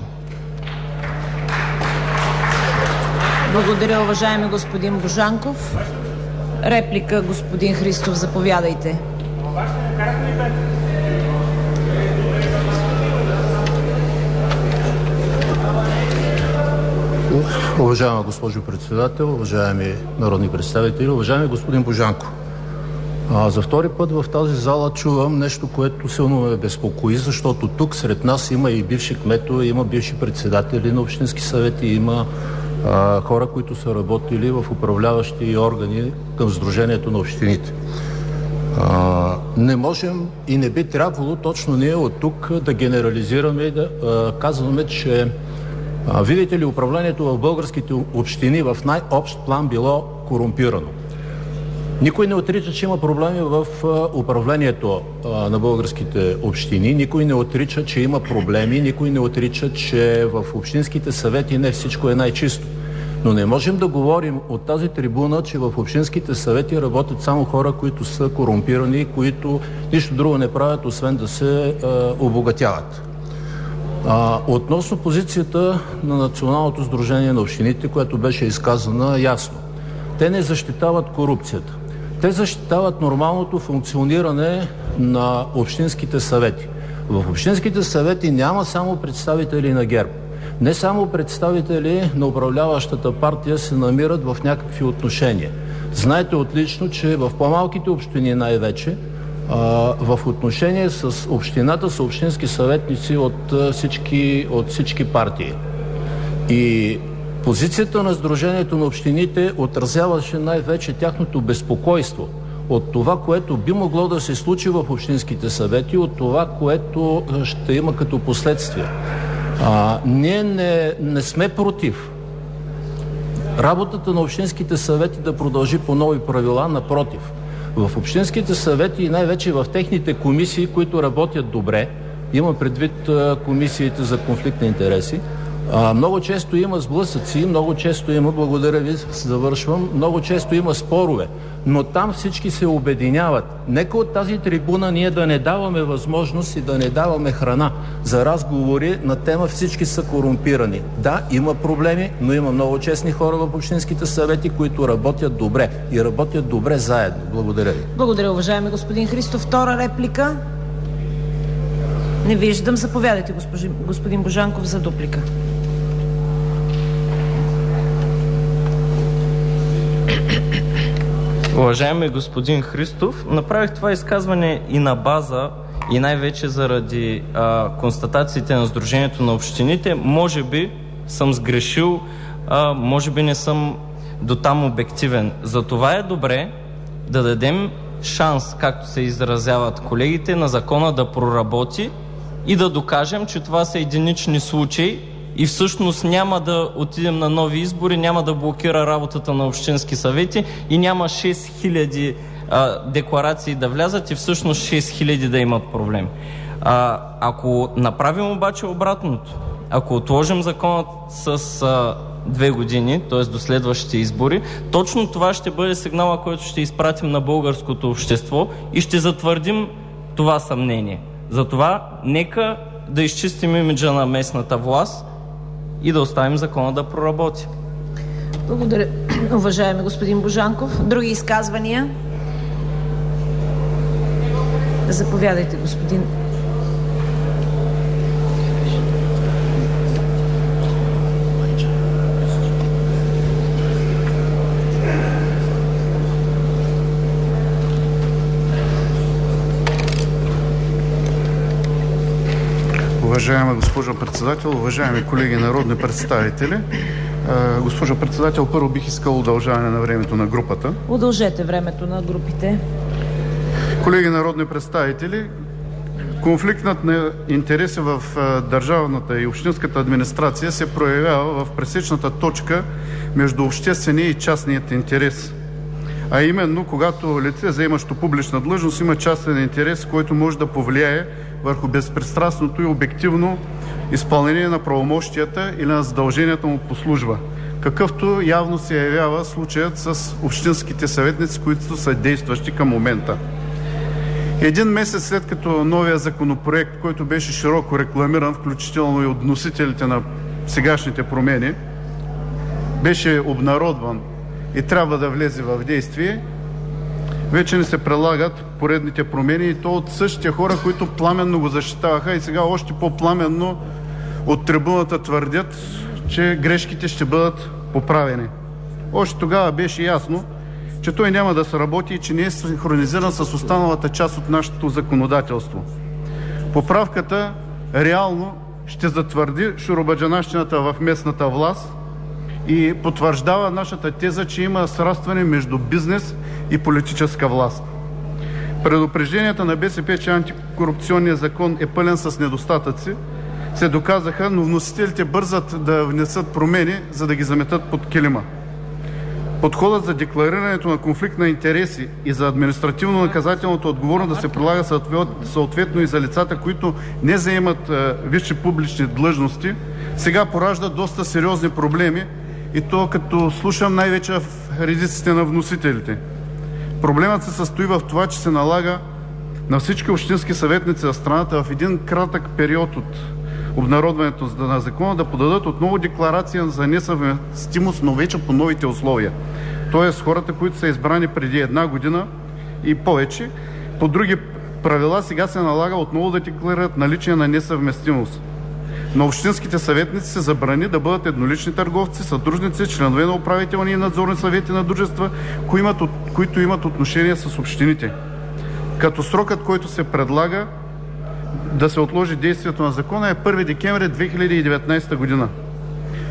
Благодаря, уважаеми господин Божанков. Реплика, господин Христов, заповядайте. Уважаема госпожо председател, уважаеми народни представители, уважаеми господин Божанков, а, за втори път в тази зала чувам нещо, което силно ме безпокои, защото тук сред нас има и бивши кметове, има бивши председатели на общински съвети, има а, хора, които са работили в управляващи органи към Сдружението на общините. А, не можем и не би трябвало точно ние от тук да генерализираме и да а, казваме, че а, видите ли, управлението в българските общини в най-общ план било корумпирано. Никой не отрича, че има проблеми в а, управлението а, на българските общини, никой не отрича, че има проблеми, никой не отрича, че в общинските съвети не всичко е най-чисто. Но не можем да говорим от тази трибуна, че в общинските съвети работят само хора, които са корумпирани, които нищо друго не правят, освен да се а, обогатяват. А, относно позицията на Националното сдружение на общините, която беше изказана ясно. Те не защитават корупцията. Те защитават нормалното функциониране на общинските съвети. В общинските съвети няма само представители на ГЕРБ. Не само представители на управляващата партия се намират в някакви отношения. Знаете отлично, че в по-малките общини най-вече в отношение с общината са общински съветници от всички, от всички партии. И Позицията на Сдружението на общините отразяваше най-вече тяхното безпокойство от това, което би могло да се случи в общинските съвети, от това, което ще има като последствие. А, ние не, не сме против работата на общинските съвети да продължи по нови правила, напротив. В общинските съвети и най-вече в техните комисии, които работят добре, има предвид а, комисиите за конфликт на интереси, а, много често има сблъсъци, много често има, благодаря ви, завършвам, много често има спорове, но там всички се обединяват. Нека от тази трибуна ние да не даваме възможност и да не даваме храна за разговори на тема всички са корумпирани. Да, има проблеми, но има много честни хора в общинските съвети, които работят добре и работят добре заедно. Благодаря ви. Благодаря, уважаеми господин Христов. Втора реплика? Не виждам. Заповядайте, господин, господин Божанков, за дуплика. Уважаеми господин Христов, направих това изказване и на база, и най-вече заради а, констатациите на Сдружението на общините. Може би съм сгрешил, а, може би не съм дотам обективен. Затова е добре да дадем шанс, както се изразяват колегите, на закона да проработи и да докажем, че това са единични случаи и всъщност няма да отидем на нови избори, няма да блокира работата на общински съвети и няма шест хиляди а, декларации да влязат и всъщност шест хиляди да имат проблем. А, ако направим обаче обратното, ако отложим законът с а, две години, т.е. до следващите избори, точно това ще бъде сигнала, който ще изпратим на българското общество и ще затвърдим това съмнение. Затова нека да изчистим имиджа на местната власт и да оставим закона да проработи. Благодаря, уважаеми господин Божанков. Други изказвания? Заповядайте, господин. Уважаема госпожо председател, уважаеми колеги народни представители, госпожо председател, първо бих искал удължаване на времето на групата. Удължете времето на групите. Колеги народни представители, конфликтът на интереси в държавната и общинската администрация се проявява в пресечната точка между обществения и частният интерес. А именно, когато лице, заемащо публична длъжност, има частен интерес, който може да повлияе върху безпристрастното и обективно изпълнение на правомощията или на задълженията му по служба, какъвто явно се явява случаят с общинските съветници, които са действащи към момента. Един месец след като новия законопроект, който беше широко рекламиран, включително и от носителите на сегашните промени, беше обнародван и трябва да влезе в действие, вече не се прилагат поредните промени и то от същите хора, които пламенно го защитаваха и сега още по-пламенно от трибуната твърдят, че грешките ще бъдат поправени. Още тогава беше ясно, че той няма да се работи и че не е синхронизиран с останалата част от нашето законодателство. Поправката реално ще затвърди шуробаджанащината в местната власт и потвърждава нашата теза, че има срастване между бизнес и политическа власт. Предупрежденията на БСП, че антикорупционният закон е пълен с недостатъци, се доказаха, но вносителите бързат да внесат промени, за да ги заметат под килима. Подходът за декларирането на конфликт на интереси и за административно-наказателната отговорност да се прилага съответно и за лицата, които не заемат висши публични длъжности, сега поражда доста сериозни проблеми и то като слушам най-вече в редиците на вносителите. Проблемът се състои в това, че се налага на всички общински съветници в страната в един кратък период от обнародването на закона да подадат отново декларация за несъвместимост, но вече по новите условия. Тоест хората, които са избрани преди една година и повече, по други правила сега се налага отново да декларират наличие на несъвместимост. На общинските съветници се забрани да бъдат еднолични търговци, съдружници, членове на управителни и надзорни съвети на дружества, които имат отношение с общините. Като срокът, който се предлага да се отложи действието на закона, е първи декември две хиляди и деветнадесета година.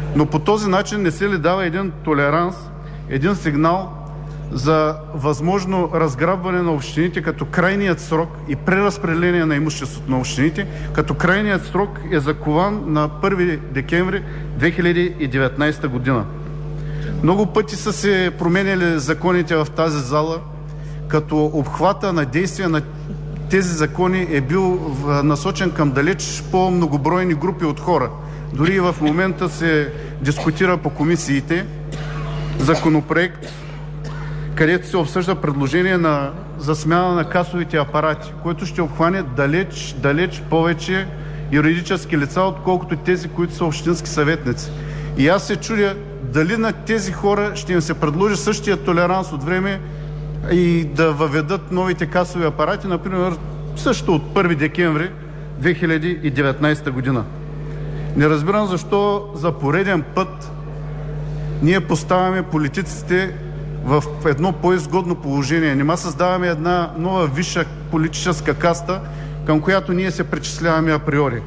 Но по този начин не се ли дава един толеранс, един сигнал за възможно разграбване на общините като крайният срок и преразпределение на имуществото на общините, като крайният срок е закован на първи декември две хиляди и деветнадесета година. Много пъти са се променяли законите в тази зала, като обхвата на действие на тези закони е бил насочен към далеч по-многобройни групи от хора. Дори и в момента се дискутира по комисиите законопроект, където се обсъжда предложение на, за смяна на касовите апарати, което ще обхване далеч, далеч повече юридически лица, отколкото тези, които са общински съветници. И аз се чудя дали на тези хора ще им се предложи същия толеранс от време и да въведат новите касови апарати, например, също от първи декември две хиляди и деветнадесета година. Не разбирам защо за пореден път ние поставяме политиците в едно по-изгодно положение. Нима създаваме една нова висша политическа каста, към която ние се причисляваме априори.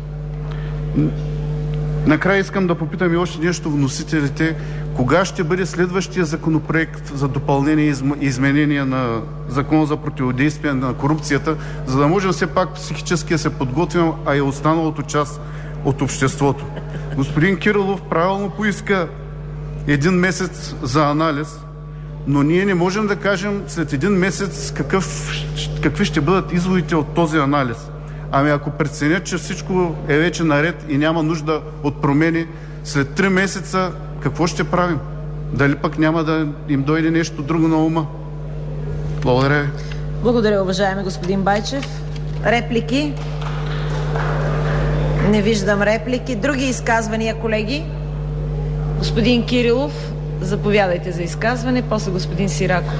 Накрая искам да попитам и още нещо вносителите. Кога ще бъде следващия законопроект за допълнение и изменение на Закона за противодействие на корупцията, за да можем все пак психически да се подготвим, а и останалото част от обществото? Господин Кирилов правилно поиска един месец за анализ, но ние не можем да кажем след един месец какъв, какви ще бъдат изводите от този анализ. Ами ако преценят, че всичко е вече наред и няма нужда от промени, след три месеца какво ще правим? Дали пък няма да им дойде нещо друго на ума? Благодаря ви. Благодаря, уважаеми господин Байчев. Реплики? Не виждам реплики. Други изказвания, колеги? Господин Кирилов, заповядайте за изказване, после господин Сираков.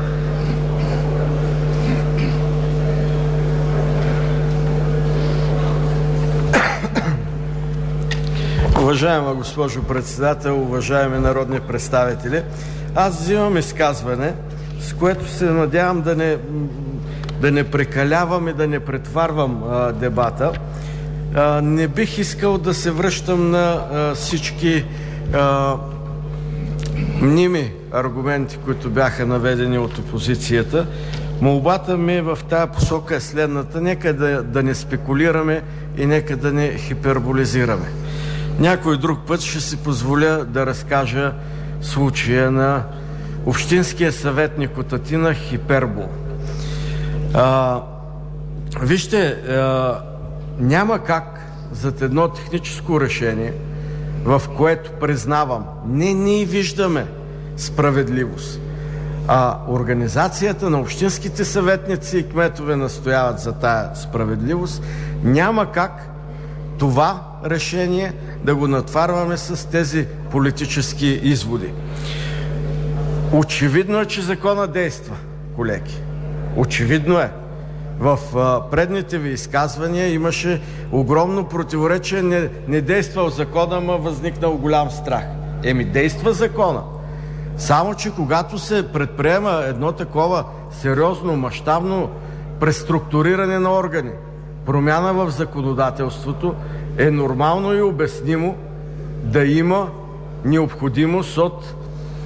Уважаема госпожо председател, уважаеми народни представители, аз взимам изказване, с което се надявам да не, да не прекалявам и да не претварвам а, дебата. А, не бих искал да се връщам на а, всички а, мними аргументи, които бяха наведени от опозицията. Молбата ми в тая посока е следната. Нека да, да не спекулираме и нека да не хиперболизираме. Някой друг път ще си позволя да разкажа случая на общинския съветник от Атина Хипербол. А, вижте, а, няма как зад едно техническо решение, в което признавам, не ние виждаме справедливост, а организацията на общинските съветници и кметове настояват за тая справедливост, няма как това решение да го натварваме с тези политически изводи. Очевидно е, че закона действа, колеги. Очевидно е. В а, предните ви изказвания имаше огромно противоречие. Не, не действал закона, ама възникнал голям страх. Еми, действа закона. Само че когато се предприема едно такова сериозно, мащабно преструктуриране на органи, промяна в законодателството, е нормално и обяснимо да има необходимост от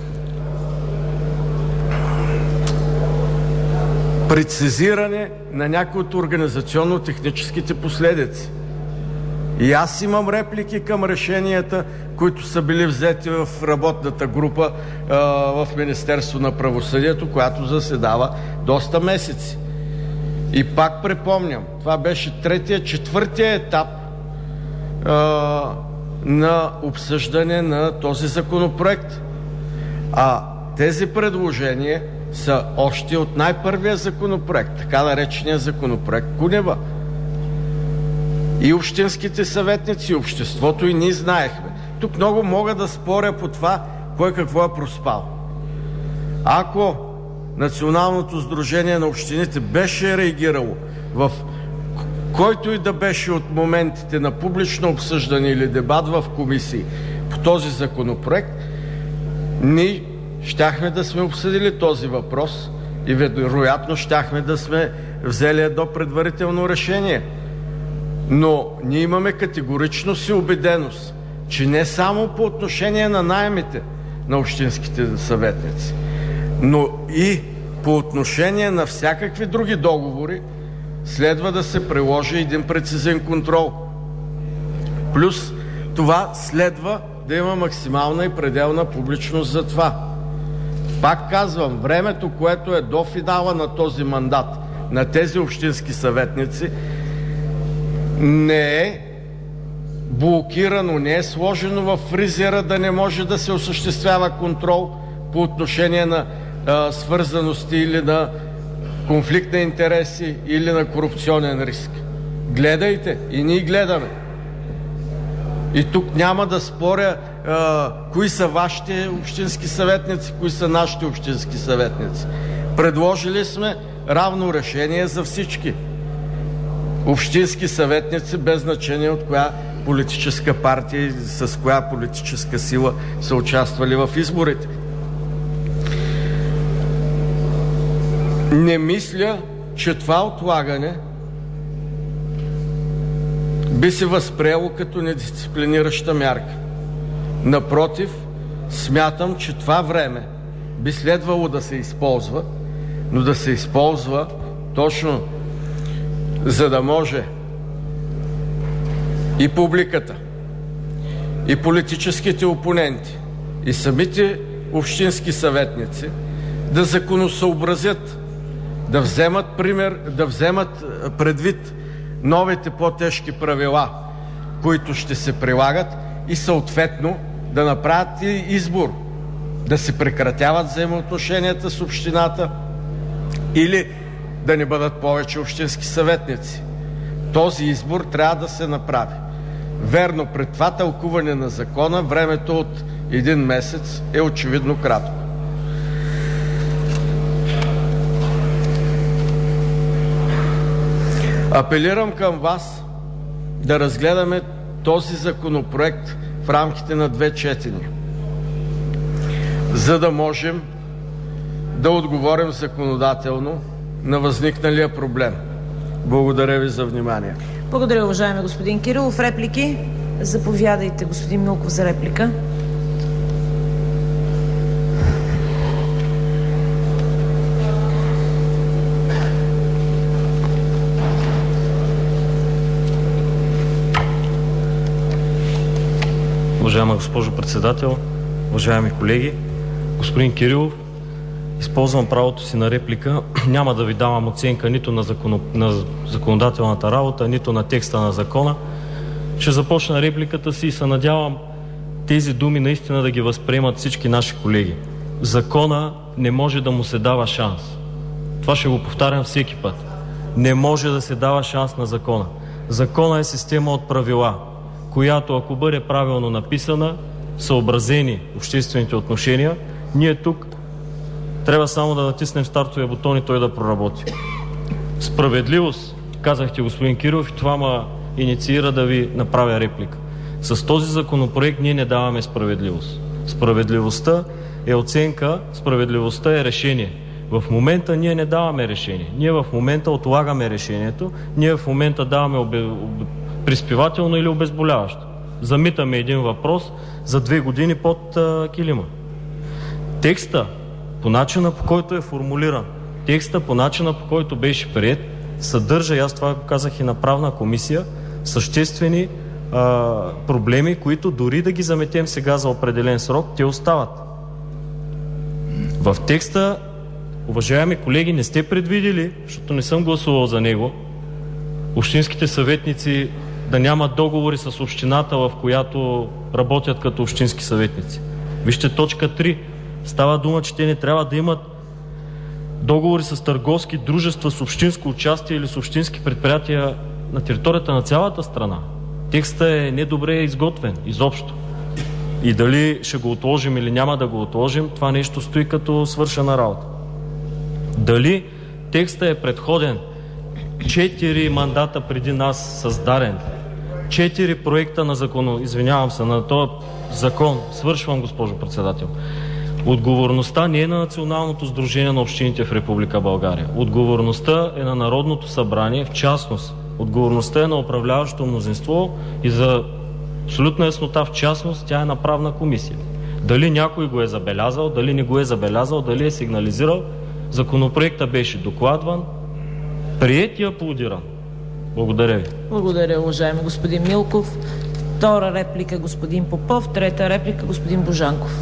прецизиране на някои от организационно-техническите последици. И аз имам реплики към решенията, които са били взети в работната група а, в Министерство на правосъдието, която заседава доста месеци. И пак припомням, това беше третия, четвъртия етап а, на обсъждане на този законопроект. А тези предложения са още от най-първия законопроект, така наречения законопроект Кунева. И общинските съветници, и обществото, и ние знаехме. Тук много мога да споря по това, кой какво е проспал. Ако Националното сдружение на общините беше реагирало в който и да беше от моментите на публично обсъждане или дебат в комисии по този законопроект, ние щяхме да сме обсъдили този въпрос и вероятно щяхме да сме взели едно предварително решение. Но ние имаме категоричност и убеденост, че не само по отношение на наемите на общинските съветници, но и по отношение на всякакви други договори следва да се приложи един прецизен контрол. Плюс това следва да има максимална и пределна публичност за това. Пак казвам, времето, което е до финала на този мандат на тези общински съветници, не е блокирано, не е сложено в фризера да не може да се осъществява контрол по отношение на а, свързаности или на конфликт на интереси или на корупционен риск. Гледайте и ние гледаме. И тук няма да споря а, кои са вашите общински съветници, кои са нашите общински съветници. Предложили сме равно решение за всички общински съветници, без значение от коя политическа партия и с коя политическа сила са участвали в изборите. Не мисля, че това отлагане би се възприело като недисциплинираща мярка. Напротив, смятам, че това време би следвало да се използва, но да се използва точно за да може и публиката, и политическите опоненти, и самите общински съветници да законосъобразят, да вземат пример, да вземат предвид новите по-тежки правила, които ще се прилагат, и съответно да направят и избор да се прекратяват взаимоотношенията с общината или да не бъдат повече общински съветници. Този избор трябва да се направи. Верно, пред това тълкуване на закона времето от един месец е очевидно кратко. Апелирам към вас да разгледаме този законопроект в рамките на две четения, за да можем да отговорим законодателно на възникналия проблем. Благодаря ви за внимание. Благодаря, уважаеми господин Кирилов. Реплики? Заповядайте, господин Милков, за реплика. Уважаема госпожо председател, уважаеми колеги, господин Кирилов, използвам правото си на реплика. Няма да ви давам оценка нито на, закон... на законодателната работа, нито на текста на закона. Ще започна репликата си и се надявам тези думи наистина да ги възприемат всички наши колеги. Закона не може да му се дава шанс. Това ще го повтарям всеки път. Не може да се дава шанс на закона. Закона е система от правила, която, ако бъде правилно написана, съобразени обществените отношения, ние тук трябва само да натиснем стартовия бутон и той да проработи. Справедливост, казахте, господин Кирилов, и това ме инициира да ви направя реплика. С този законопроект ние не даваме справедливост. Справедливостта е оценка, справедливостта е решение. В момента ние не даваме решение. Ние в момента отлагаме решението, ние в момента даваме обе... приспивателно или обезболяващо. Замитаме един въпрос за две години под а, килима. Текста, по начина по който е формулиран, текста по начина по който беше приет, съдържа, и аз това казах и на правна комисия, съществени а, проблеми, които дори да ги заметем сега за определен срок, те остават. В текста, уважаеми колеги, не сте предвидели, защото не съм гласувал за него, общинските съветници да нямат договори с общината, в която работят като общински съветници. Вижте точка три. Става дума, че те не трябва да имат договори с търговски дружества с общинско участие или с общински предприятия на територията на цялата страна. Текстът е недобре изготвен, изобщо. И дали ще го отложим или няма да го отложим, това нещо стои като свършена работа. Дали текстът е предходен четири мандата преди нас създаден, четири проекта на закон, извинявам се, на този закон, свършвам, госпожо председател. Отговорността не е на Националното сдружение на общините в Република България. Отговорността е на Народното събрание, в частност. Отговорността е на управляващото мнозинство и за Абсолютна яснота, в частност тя е на Правна комисия. Дали някой го е забелязал, дали не го е забелязал, дали е сигнализирал, законопроектът беше докладван, приет и аплодиран. Благодаря ви. Благодаря, уважаеми господин Милков. Втора реплика господин Попов, трета реплика господин Божанков.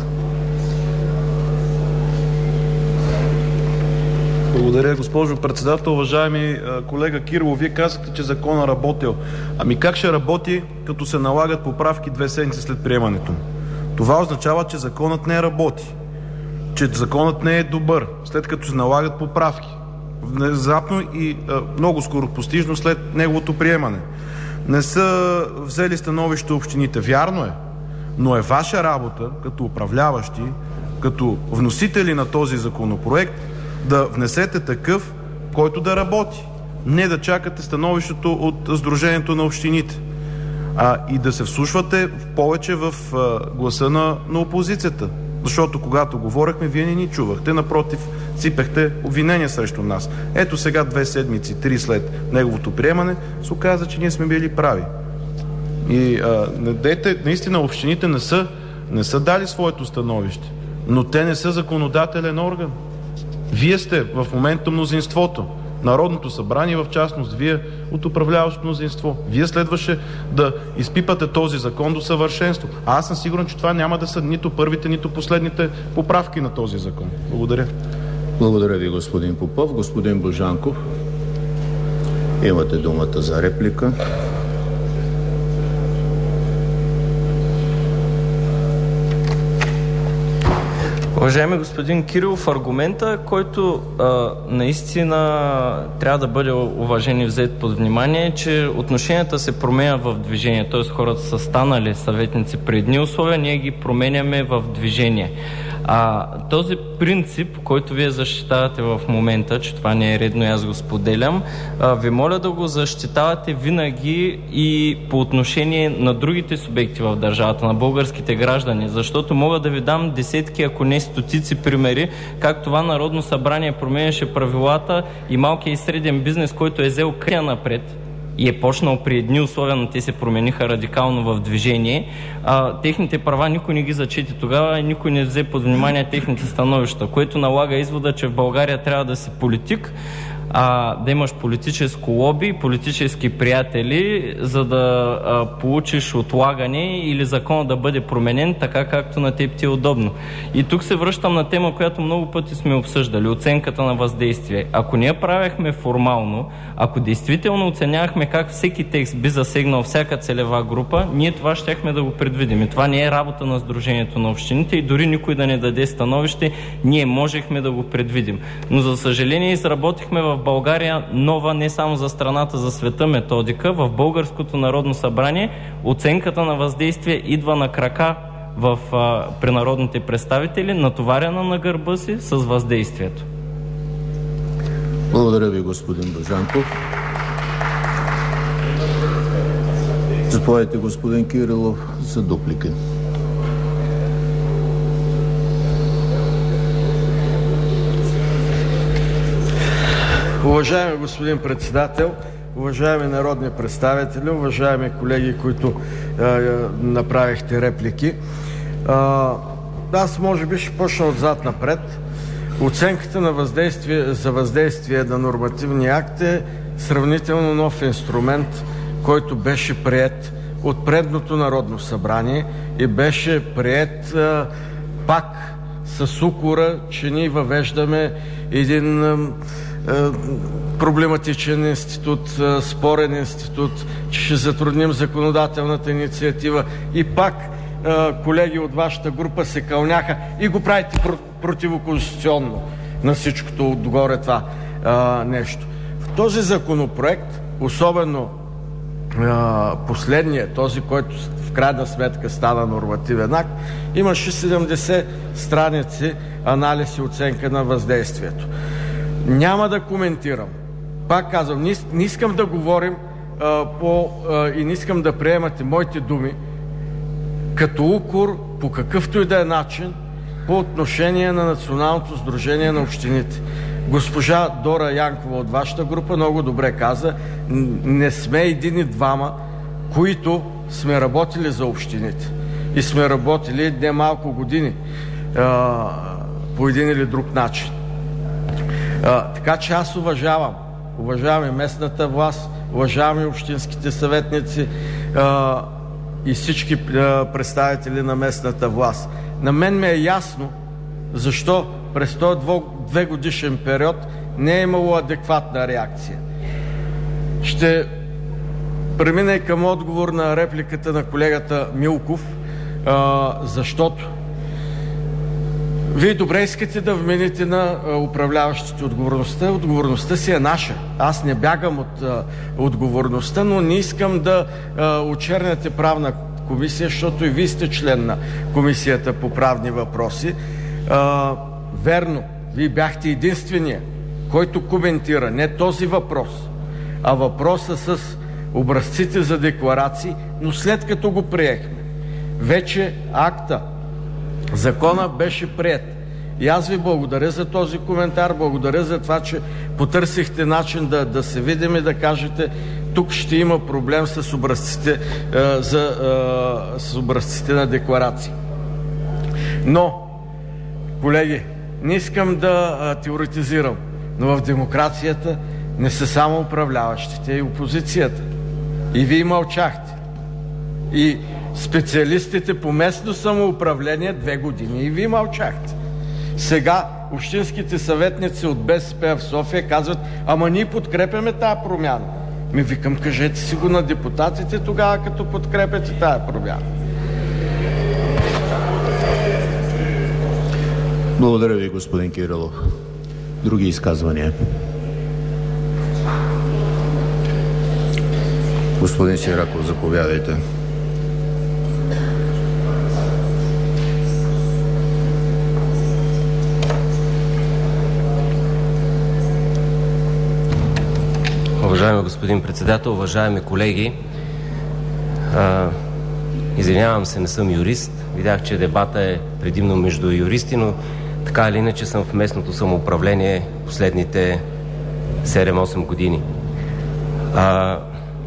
Благодаря, госпожо председател. Уважаеми колега Кирилов, вие казахте, че законът работил. Ами как ще работи, като се налагат поправки две седмици след приемането му? Това означава, че законът не работи, че законът не е добър, след като се налагат поправки. Внезапно и а, много скоро постижно след неговото приемане. Не са взели становище общините. Вярно е, но е ваша работа, като управляващи, като вносители на този законопроект, да внесете такъв, който да работи. Не да чакате становището от Сдружението на общините. А, и да се вслушвате повече в а, гласа на, на опозицията. Защото когато говорехме, вие не ни чувахте. Напротив, сипехте обвинения срещу нас. Ето сега, две седмици, три след неговото приемане, се оказа, че ние сме били прави. И а, не дейте, наистина общините не са, не са дали своето становище, но те не са законодателен орган. Вие сте в момента мнозинството. Народното събрание, в частност вие от управляващото мнозинство. Вие следваше да изпипате този закон до съвършенство. А аз съм сигурен, че това няма да са нито първите, нито последните поправки на този закон. Благодаря. Благодаря ви, господин Попов. Господин Божанков, имате думата за реплика. Уважаеми господин Кирилов, аргумента, който а, наистина трябва да бъде уважен и взет под внимание, е, че отношенията се променят в движение, т.е. хората са станали съветници при едни условия, ние ги променяме в движение. А, този принцип, който вие защитавате в момента, че това не е редно и аз го споделям, а, ви моля да го защитавате винаги и по отношение на другите субекти в държавата, на българските граждани, защото мога да ви дам десетки, ако не стотици примери, как това Народно събрание променяше правилата и малкия и среден бизнес, който е взел крия напред и е почнал при едни условия, но те се промениха радикално в движение. А, техните права никой не ги зачете тогава и никой не взе под внимание техните становища, което налага извода, че в България трябва да си политик, а, да имаш политическо лоби, политически приятели, за да а, получиш отлагане или закона да бъде променен така, както на теб ти е удобно. И тук се връщам на тема, която много пъти сме обсъждали, оценката на въздействие. Ако ние правехме формално, ако действително оценявахме как всеки текст би засегнал всяка целева група, ние това щяхме да го предвидим. И това не е работа на Сдружението на общините и дори никой да не даде становище, ние можехме да го предвидим. Но за съжаление изработихме в България нова, не само за страната, за света методика. В Българското народно събрание оценката на въздействие идва на крака в, а, при народните представители, натоварена на гърба си с въздействието. Благодаря ви, господин Божанков. Заповядайте, господин Кирилов, за дуплика. Уважаеми господин председател, уважаеми народни представители, уважаеми колеги, които е, направихте реплики, е, аз може би ще почна отзад напред. Оценката на въздействие, за въздействие на нормативния акт е сравнително нов инструмент, който беше приет от предното Народно събрание и беше приет е, пак с укора, че ние въвеждаме един е, проблематичен институт, спорен институт, че ще затрудним законодателната инициатива. И пак колеги от вашата група се кълняха и го правите противоконституционно на всичкото отгоре това нещо. В този законопроект, особено последния, този, който в крайна сметка стана нормативен акт, имаше седемдесет страници анализ и оценка на въздействието. Няма да коментирам. Пак казвам, не, не искам да говорим а, по, а, и не искам да приемате моите думи като укор по какъвто и да е начин по отношение на Националното сдружение на общините. Госпожа Дора Янкова от вашата група много добре каза, не сме един и двама, които сме работили за общините и сме работили немалко години а, по един или друг начин. А, така че аз уважавам, уважавам и местната власт, уважавам и общинските съветници а, и всички а, представители на местната власт. На мен ми е ясно защо през този две годишен период не е имало адекватна реакция. Ще премина и към отговор на репликата на колегата Милков, а, защото Вие добре искате да вмените на управляващите отговорността. Отговорността си е наша. Аз не бягам от а, отговорността, но не искам да а, очерняте правна комисия, защото и Вие сте член на Комисията по правни въпроси. А, верно, Вие бяхте единствения, който коментира не този въпрос, а въпроса с образците за декларации, но след като го приехме, вече акта, закона беше приет. И аз ви благодаря за този коментар, благодаря за това, че потърсихте начин да, да се видим и да кажете, тук ще има проблем с образците, е, за, е, с образците на декларации. Но, колеги, не искам да е, теоретизирам, но в демокрацията не са само управляващите и опозицията. И вие мълчахте. И специалистите по местно самоуправление две години и вие мълчахте. Сега общинските съветници от БСП в София казват, ама ние подкрепяме тая промяна. Ми викам, кажете си го на депутатите тогава, като подкрепяте тая промяна. Благодаря ви, господин Кирилов. Други изказвания? Господин Сираков, заповядайте. Уважаеми господин председател, уважаеми колеги, а, извинявам се, не съм юрист. Видях, че дебата е предимно между юристи, но така или иначе съм в местното самоуправление последните седем-осем години. А,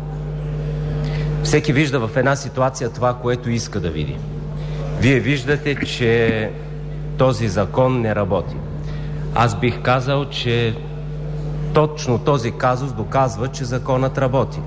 всеки вижда в една ситуация това, което иска да види. Вие виждате, че този закон не работи. Аз бих казал, че точно този казус доказва, че законът работи.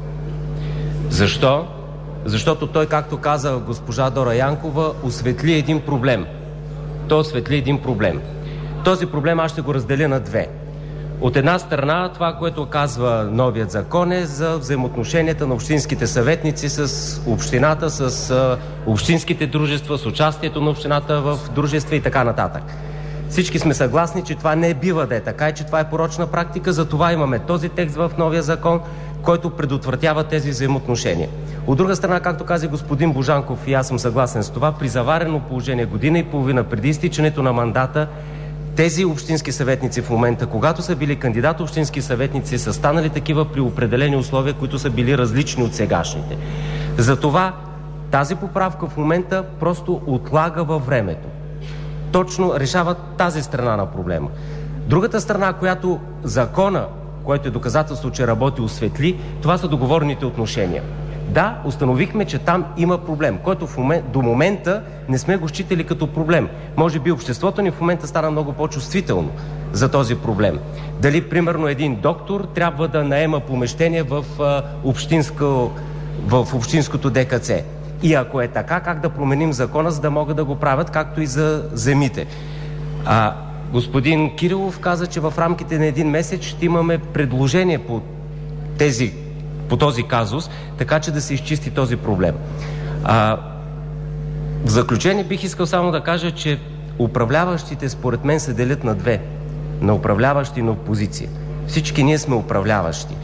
Защо? Защото той, както каза госпожа Дора Янкова, осветли един проблем. Той осветли един проблем. Този проблем аз ще го разделя на две. От една страна, това, което казва новият закон, е за взаимоотношенията на общинските съветници с общината, с а, общинските дружества, с участието на общината в дружества и така нататък. Всички сме съгласни, че това не бива да е така и че това е порочна практика, затова имаме този текст в новия закон, който предотвратява тези взаимоотношения. От друга страна, както каза господин Божанков, и аз съм съгласен с това, при заварено положение година и половина преди изтичането на мандата, тези общински съветници в момента, когато са били кандидат общински съветници, са станали такива при определени условия, които са били различни от сегашните. Затова тази поправка в момента просто отлага във времето. Точно решава тази страна на проблема. Другата страна, която закона, което е доказателство, че работи, осветли, това са договорните отношения. Да, установихме, че там има проблем, който в момент, до момента не сме го считали като проблем. Може би обществото ни в момента стана много по-чувствително за този проблем. Дали, примерно, един доктор трябва да наема помещение в, а, общинско, в общинското ДКЦ. И ако е така, как да променим закона, за да могат да го правят, както и за земите. А, господин Кирилов каза, че в рамките на един месец ще имаме предложение по, тези, по този казус, така че да се изчисти този проблем. А, в заключение бих искал само да кажа, че управляващите според мен се делят на две. На управляващи и на опозиция. Всички ние сме управляващи.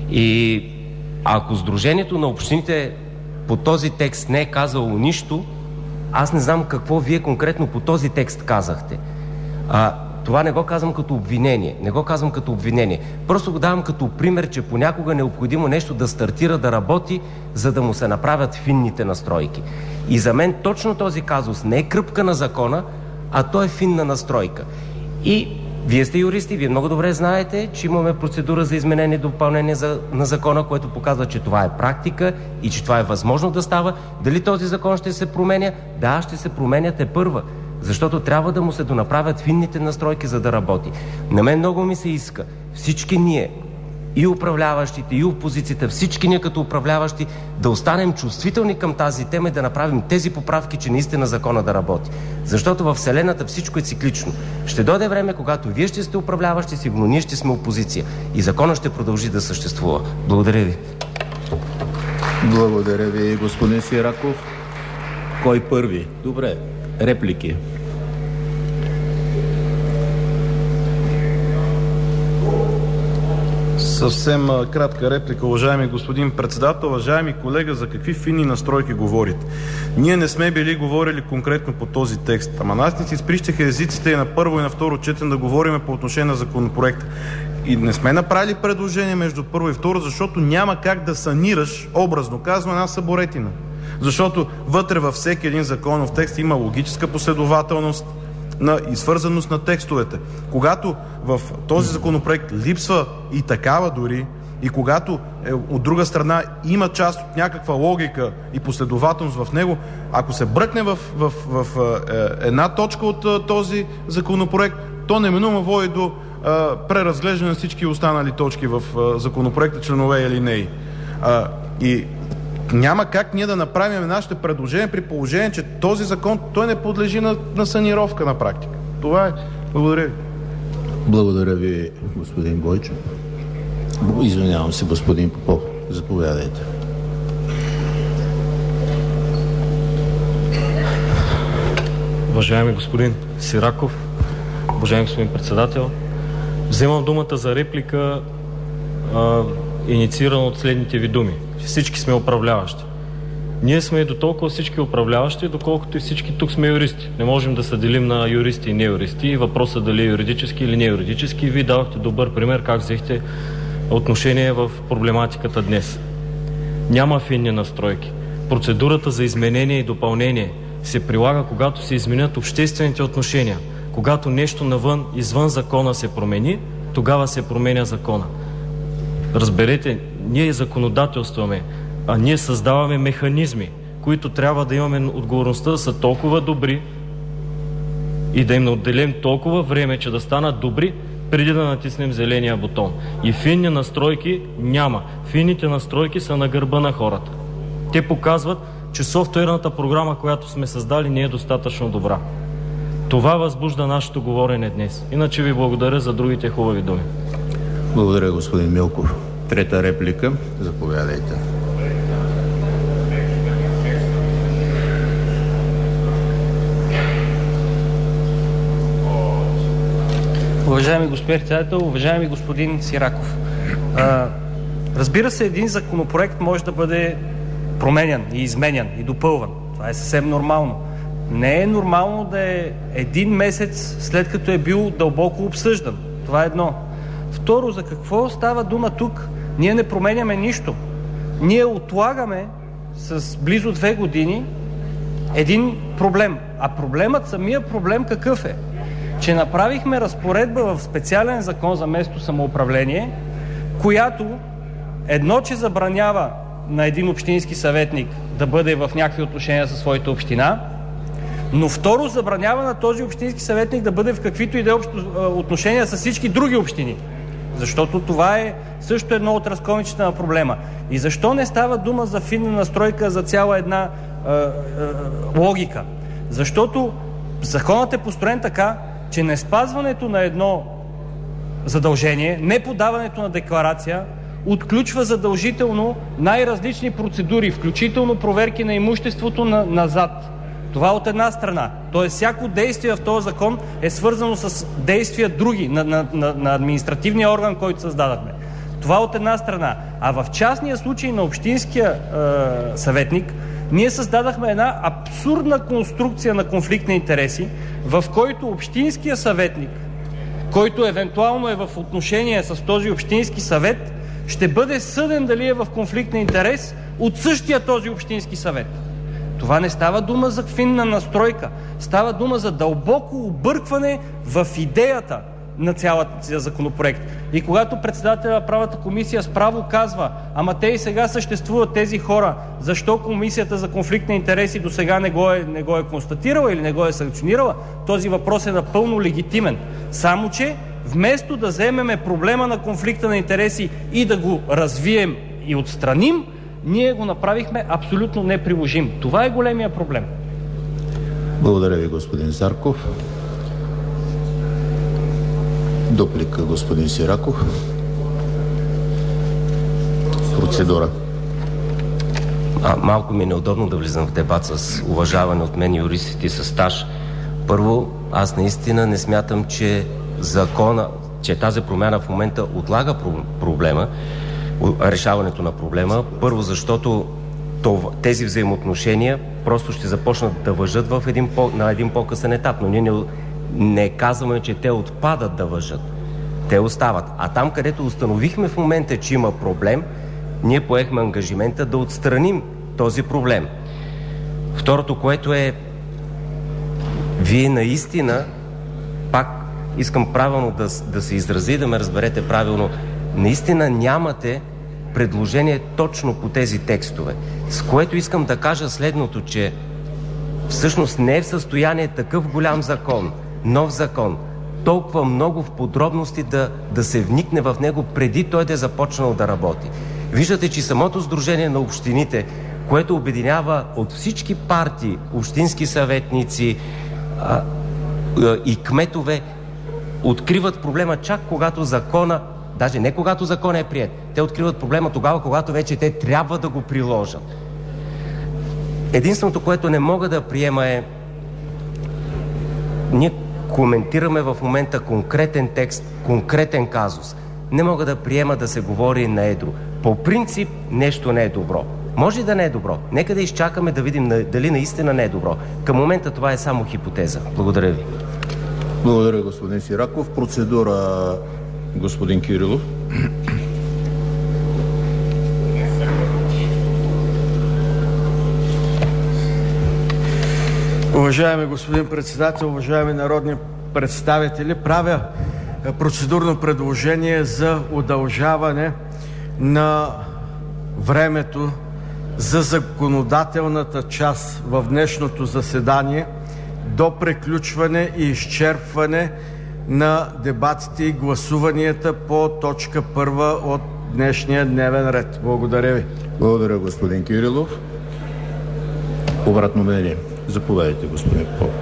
И ако Сдружението на общините по този текст не е казало нищо, аз не знам какво вие конкретно по този текст казахте. А, това не го казвам като обвинение. Не го казвам като обвинение. Просто го давам като пример, че понякога е необходимо нещо да стартира, да работи, за да му се направят финните настройки. И за мен точно този казус не е кръпка на закона, а той е финна настройка. И Вие сте юристи, вие много добре знаете, че имаме процедура за изменение и допълнение за, на закона, което показва, че това е практика и че това е възможно да става. Дали този закон ще се променя? Да, ще се променя тепърва, защото трябва да му се донаправят финните настройки, за да работи. На мен много ми се иска всички ние, и управляващите, и опозицията, всички ние като управляващи да останем чувствителни към тази тема и да направим тези поправки, че наистина закона да работи. Защото във Вселената всичко е циклично. Ще дойде време, когато вие ще сте управляващи, сигурно ние ще сме опозиция. И закона ще продължи да съществува. Благодаря ви. Благодаря ви, господин Сираков. Кой първи? Добре. Реплики? Съвсем кратка реплика, уважаеми господин председател. Уважаеми колега, за какви финни настройки говорите? Ние не сме били говорили конкретно по този текст. Ама нас ни си изприщаха езиците и на първо и на второ четене да говорим по отношение на законопроекта. И не сме направили предложение между първо и второ, защото няма как да санираш, образно казано, една съборетина. Защото вътре във всеки един законов текст има логическа последователност на, и свързаност на текстовете. Когато в този законопроект липсва и такава дори, и когато е, от друга страна има част от някаква логика и последователност в него, ако се бръкне в, в, в, в е, една точка от е, този законопроект, то неминуемо води до е, преразглеждане на всички останали точки в е, законопроекта, членове или не. Е, и няма как ние да направим нашите предложения при положение, че този закон той не подлежи на, на санировка на практика. Това е. Благодаря ви. Благодаря ви, господин Бойчев. Извинявам се, господин Попов. Заповядайте. Уважаеми господин Сираков, уважаеми господин председател, вземам думата за реплика, а, инициирана от следните ви думи. Всички сме управляващи. Ние сме и до толкова всички управляващи, доколкото и всички тук сме юристи. Не можем да се делим на юристи и неюристи. И въпросът дали е юридически или не юридически. Вие давахте добър пример как взехте отношение в проблематиката днес. Няма финни настройки. Процедурата за изменение и допълнение се прилага, когато се изменят обществените отношения. Когато нещо навън, извън закона се промени, тогава се променя закона. Разберете, ние законодателстваме, а ние създаваме механизми, които трябва да имаме отговорността да са толкова добри и да им отделим толкова време, че да станат добри, преди да натиснем зеления бутон. И финни настройки няма. Финните настройки са на гърба на хората. Те показват, че софтуерната програма, която сме създали, не е достатъчно добра. Това възбужда нашето говорене днес. Иначе ви благодаря за другите хубави думи. Благодаря, господин Милков. Трета реплика. Заповядайте. Уважаеми господин председател, уважаеми господин Сираков, а, разбира се, един законопроект може да бъде променян и изменян и допълван. Това е съвсем нормално. Не е нормално да е един месец след като е бил дълбоко обсъждан. Това е едно. Второ, за какво става дума тук? Ние не променяме нищо. Ние отлагаме с близо две години един проблем. А проблемът, самия проблем какъв е? Че направихме разпоредба в специален закон за местно самоуправление, която едно, че забранява на един общински съветник да бъде в някакви отношения със своята община, но второ, забранява на този общински съветник да бъде в каквито и да е отношения с всички други общини. Защото това е също едно от разковничета на проблема. И защо не става дума за финна настройка, за цяла една е, е, логика? Защото законът е построен така, че неспазването на едно задължение, не подаването на декларация, отключва задължително най-различни процедури, включително проверки на имуществото на, назад. Това от една страна. Тоест всяко действие в този закон е свързано с действия други на, на, на, на административния орган, който създадахме. Това от една страна. А в частния случай на общинския е, съветник, ние създадахме една абсурдна конструкция на конфликт на интереси, в който общинския съветник, който евентуално е в отношение с този общински съвет, ще бъде съден дали е в конфликт на интерес от същия този общински съвет. Това не става дума за финна настройка. Става дума за дълбоко объркване в идеята на цялата законопроект. И когато председателя на правната комисия справо казва: ама те и сега съществуват тези хора, защо Комисията за конфликт на интереси до сега не го е, не го е констатирала или не го е санкционирала, този въпрос е напълно легитимен. Само че вместо да вземеме проблема на конфликта на интереси и да го развием и отстраним, ние го направихме абсолютно неприложим. Това е големия проблем. Благодаря ви, господин Зарков. Дуплика, господин Сираков. Процедура. А, малко ми е неудобно да влизам в дебат с уважаване от мен юристите с стаж. Първо, аз наистина не смятам, че закона, че тази промяна в момента отлага проблема, решаването на проблема. Първо, защото това, тези взаимоотношения просто ще започнат да важат в един по, на един по-късен етап, но ние не, не казваме, че те отпадат да важат. Те остават. А там, където установихме в момента, че има проблем, ние поехме ангажимента да отстраним този проблем. Второто, което е, вие наистина, пак искам правилно да, да се изрази, да ме разберете правилно, наистина нямате предложение точно по тези текстове. С което искам да кажа следното, че всъщност не е в състояние такъв голям закон, нов закон, толкова много в подробности да, да се вникне в него преди той да е започнал да работи. Виждате, че самото Сдружение на общините, което обединява от всички партии, общински съветници а, а, и кметове, откриват проблема чак когато закона, даже не когато закон е приет, те откриват проблема тогава, когато вече те трябва да го приложат. Единственото, което не мога да приема е, ние коментираме в момента конкретен текст, конкретен казус. Не мога да приема да се говори на едро. По принцип нещо не е добро. Може да не е добро. Нека да изчакаме да видим дали наистина не е добро. Към момента това е само хипотеза. Благодаря ви. Благодаря, господин Сираков. Процедура, господин Кирилов. Уважаеми господин председател, уважаеми народни представители, правя процедурно предложение за удължаване на времето за законодателната част в днешното заседание до приключване и изчерпване на дебатите и гласуванията по точка първа от днешния дневен ред. Благодаря ви. Благодаря, господин Кирилов. Обратно мнение. Заповядайте, господин Попов.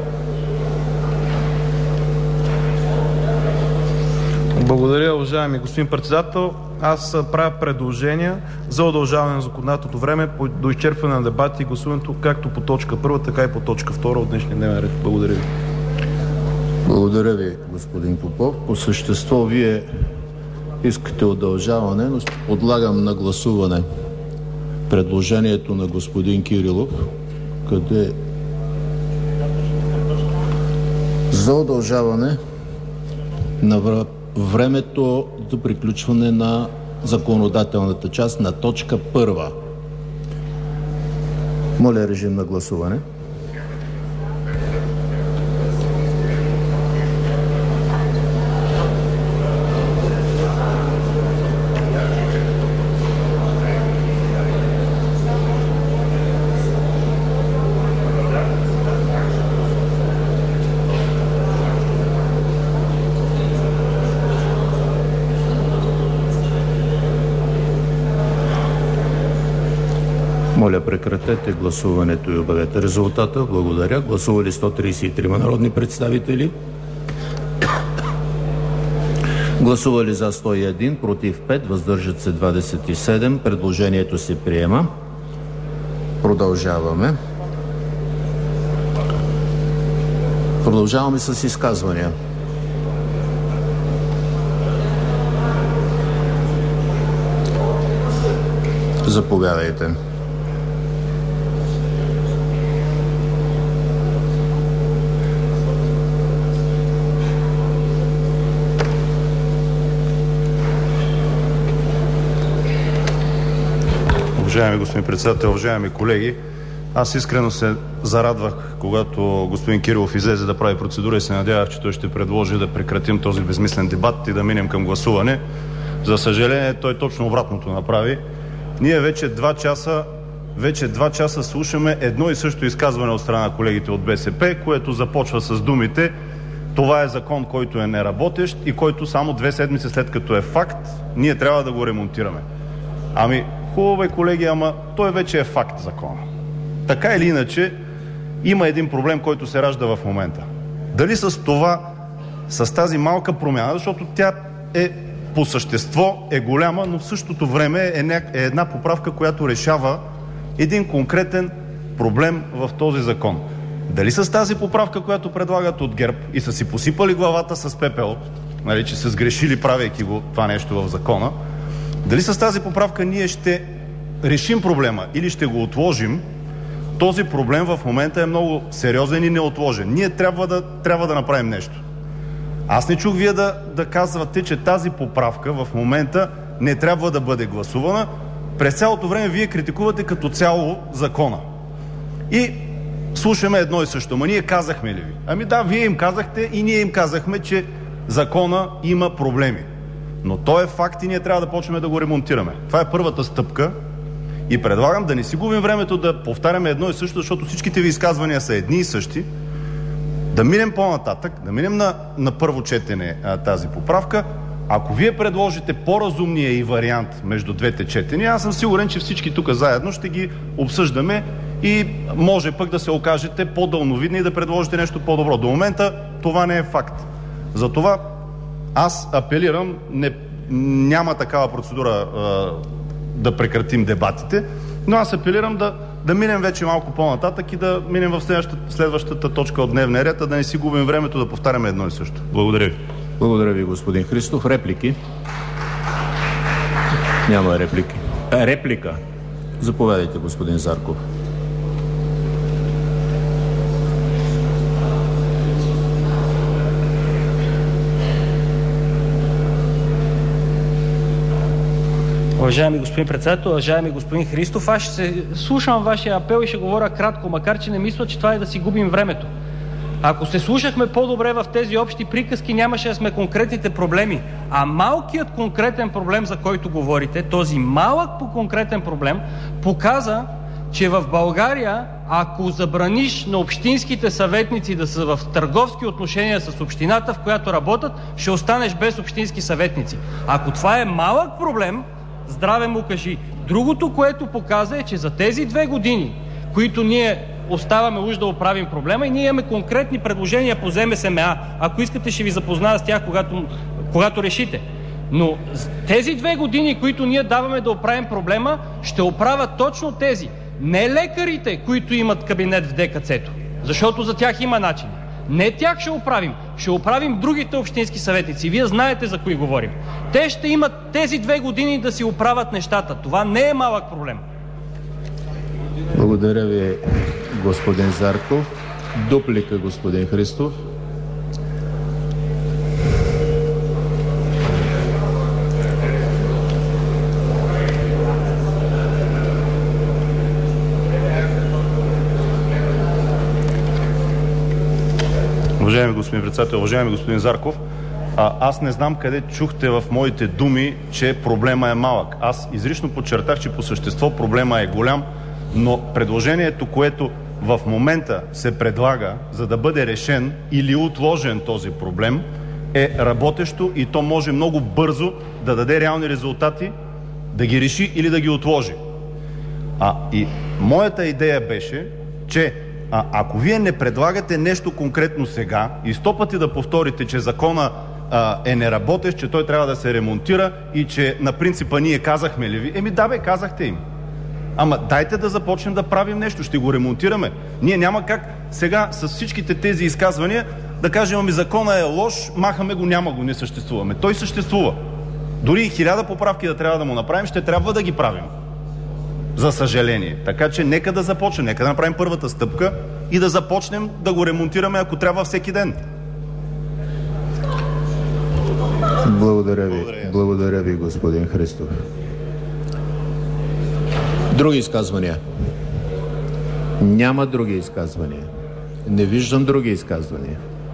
Благодаря, уважаеми господин председател. Аз правя предложения за удължаване на законодателното време до изчерпване на дебати и гласуването както по точка първа, така и по точка втора от днешния дневен ред. Благодаря ви. Благодаря ви, господин Попов. По същество вие искате удължаване, но подлагам на гласуване предложението на господин Кирилов, къде за удължаване на времето до приключване на законодателната част на точка първа. Моля, режим на гласуване. Моля, прекратете гласуването и обявете резултата. Благодаря. Гласували сто тридесет и три народни представители. Гласували за сто и един, против пет, въздържат се двадесет и седем. Предложението се приема. Продължаваме. Продължаваме с изказвания. Заповядайте. Уважаеми господин председател, уважаеми колеги, аз искрено се зарадвах, когато господин Кирилов излезе да прави процедура и се надявах, че той ще предложи да прекратим този безмислен дебат и да минем към гласуване. За съжаление, той точно обратното направи. Ние вече два часа, вече два часа слушаме едно и също изказване от страна на колегите от БСП, което започва с думите: това е закон, който е неработещ и който само две седмици след като е факт, ние трябва да го ремонтираме. Ами, хубаво е, колеги, ама той вече е факт, закона. Така или иначе, има един проблем, който се ражда в момента. Дали с това, с тази малка промяна, защото тя е по същество е голяма, но в същото време е, ня... е една поправка, която решава един конкретен проблем в този закон. Дали с тази поправка, която предлагат от ГЕРБ и са си посипали главата с пепел, нали, че са сгрешили, правейки го това нещо в закона, дали с тази поправка ние ще решим проблема или ще го отложим, този проблем в момента е много сериозен и неотложен. Ние трябва да, трябва да направим нещо. Аз не чух вие да, да казвате, че тази поправка в момента не трябва да бъде гласувана. През цялото време вие критикувате като цяло закона. И слушаме едно и също. Ама ние казахме ли ви? Ами да, вие им казахте и ние им казахме, че закона има проблеми. Но то е факт и ние трябва да почнем да го ремонтираме. Това е първата стъпка. И предлагам да не си губим времето да повтаряме едно и също, защото всичките ви изказвания са едни и същи. Да минем по-нататък, да минем на, на първо четене а, тази поправка. Ако вие предложите по-разумния и вариант между двете четения, аз съм сигурен, че всички тук заедно ще ги обсъждаме и може пък да се окажете по-дълновидни и да предложите нещо по-добро. До момента това не е факт. Затова аз апелирам, не, няма такава процедура а, да прекратим дебатите, но аз апелирам да, да минем вече малко по-нататък и да минем в следващата, следващата точка от дневния ред, а да не си губим времето да повтаряме едно и също. Благодаря ви. Благодаря ви, господин Христов. Реплики? Няма реплики. А, реплика. Заповядайте, господин Зарков. Уважаеми господин председател, уважаеми господин Христов, аз ще се слушам вашия апел и ще говоря кратко, макар че не мисля, че това е да си губим времето. Ако се слушахме по-добре в тези общи приказки, нямаше да сме конкретните проблеми. А малкият конкретен проблем, за който говорите, този малък по конкретен проблем, показа, че в България, ако забраниш на общинските съветници да са в търговски отношения с общината, в която работят, ще останеш без общински съветници. Ако това е малък проблем, здраве му кажи. Другото, което показа, е, че за тези две години, които ние оставаме уж да оправим проблема, и ние имаме конкретни предложения по З М С М А. Ако искате, ще ви запозная с тях, когато, когато решите. Но тези две години, които ние даваме да оправим проблема, ще оправят точно тези. Не лекарите, които имат кабинет в Д К Ц-то, защото за тях има начин. Не тях ще оправим, ще оправим другите общински съветници. Вие знаете за кои говорим. Те ще имат тези две години да си оправят нещата. Това не е малък проблем. Благодаря ви, господин Зарков. Дуплика, господин Христов. Уважаеми господин председател, уважаеми господин Зарков, а, аз не знам къде чухте в моите думи, че проблема е малък. Аз изрично подчертах, че по същество проблема е голям, но предложението, което в момента се предлага, за да бъде решен или отложен този проблем, е работещо и то може много бързо да даде реални резултати, да ги реши или да ги отложи. А, и моята идея беше, че А, ако вие не предлагате нещо конкретно сега и сто пъти да повторите, че закона а, е неработещ, че той трябва да се ремонтира и че на принципа ние казахме ли ви? Еми да бе, казахте им. Ама дайте да започнем да правим нещо, ще го ремонтираме. Ние няма как сега с всичките тези изказвания да кажем, ами закона е лош, махаме го, няма го, не съществуваме. Той съществува. Дори и хиляда поправки да трябва да му направим, ще трябва да ги правим. За съжаление. Така че нека да започнем, нека да направим първата стъпка и да започнем да го ремонтираме, ако трябва, всеки ден. Благодаря ви, благодаря ви, господин Христов. Други изказвания? Няма други изказвания. Не виждам други изказвания.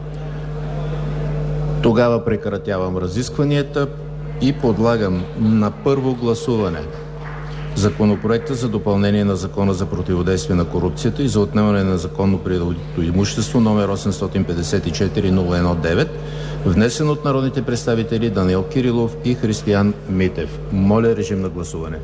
Тогава прекратявам разискванията и подлагам на първо гласуване Законопроекта за допълнение на Закона за противодействие на корупцията и за отнемане на незаконно придобито имущество, номер осемстотин петдесет и четири нула едно девет, внесен от народните представители Данаил Кирилов и Християн Митев. Моля, режим на гласуване.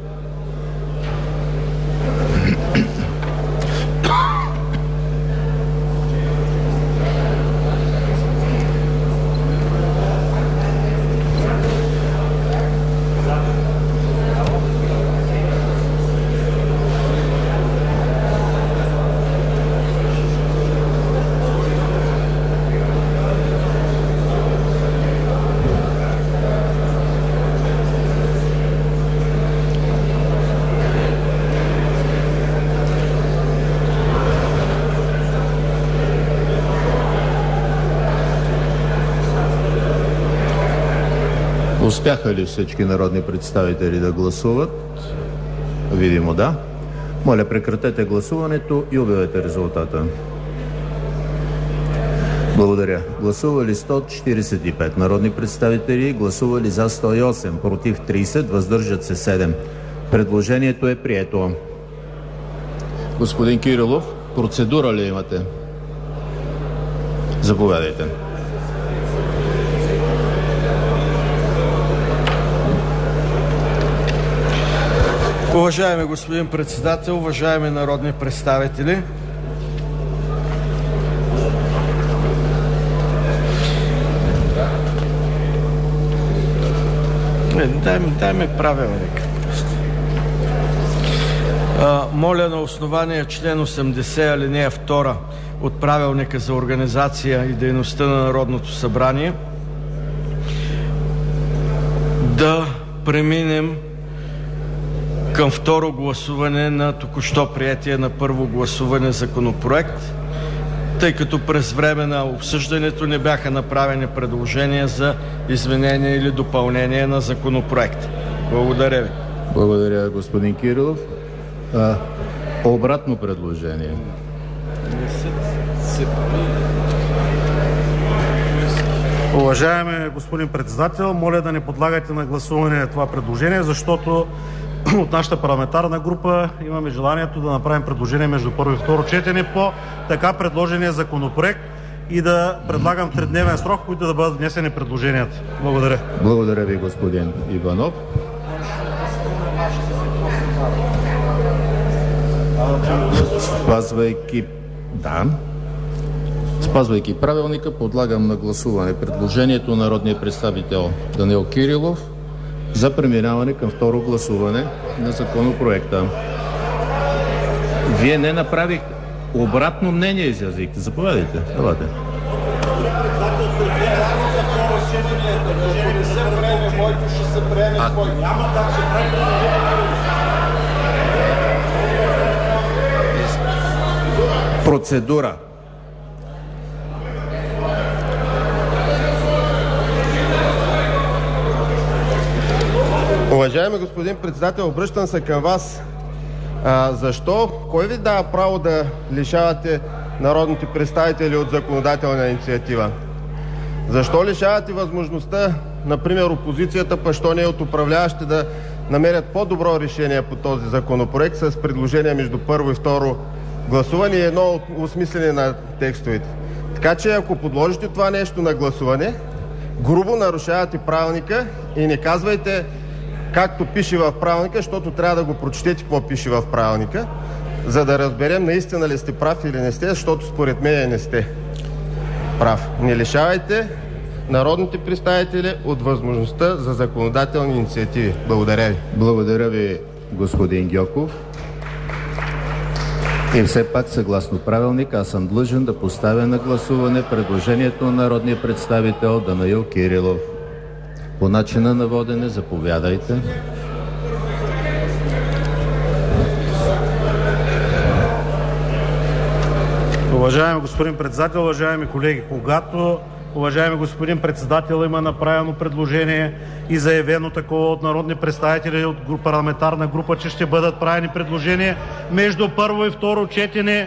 Успяха ли всички народни представители да гласуват? Видимо да. Моля, прекратете гласуването и обявете резултата. Благодаря. Гласували сто четиридесет и пет народни представители, гласували за сто и осем, против тридесет, въздържат се седем. Предложението е прието. Господин Кирилов, процедура ли имате? Заповядайте. Уважаеми господин председател, уважаеми народни представители! Не, дай, дай ми правилник. А, моля на основание член осемдесет алинея втора от Правилника за организация и дейността на Народното събрание да преминем към второ гласуване на току-що приетия на първо гласуване законопроект, тъй като през време на обсъждането не бяха направени предложения за изменение или допълнение на законопроекта. Благодаря ви. Благодаря, господин Кирилов. А, обратно предложение. Уважаеми господин председател, моля да не подлагате на гласуване това предложение, защото от нашата парламентарна група имаме желанието да направим предложение между първо и второ четене по така предложения законопроект и да предлагам тридневен срок, които да бъдат внесени предложенията. Благодаря. Благодаря ви, господин Иванов. Спазвайки да, спазвайки правилника, подлагам на гласуване предложението на народния представител Данаил Кирилов за преминаване към второ гласуване на законопроекта. Вие не направихте. Обратно мнение изразихте. Заповядайте. Давайте. Процедура. Уважаеми господин председател, обръщам се към вас. А, защо? Кой ви дава право да лишавате народните представители от законодателна инициатива? Защо лишавате възможността, например, опозицията, па що не от управляващите, да намерят по-добро решение по този законопроект с предложение между първо и второ гласуване и едно осмислене на текстовете? Така че, ако подложите това нещо на гласуване, грубо нарушавате правилника и не казвайте както пише в правилника, защото трябва да го прочетете какво пише в правилника, за да разберем наистина ли сте прав или не сте, защото според мен не сте прав. Не лишавайте народните представители от възможността за законодателни инициативи. Благодаря ви. Благодаря ви, господин Гьоков. И все пак, съгласно правилник, аз съм длъжен да поставя на гласуване предложението на народния представител Данаил Кирилов. По начина на водене, заповядайте. Уважаеми господин председател, уважаеми колеги, когато уважаеми господин председател, има направено предложение и заявено такова от народни представители от парламентарна група, че ще бъдат правени предложения между първо и второ четене.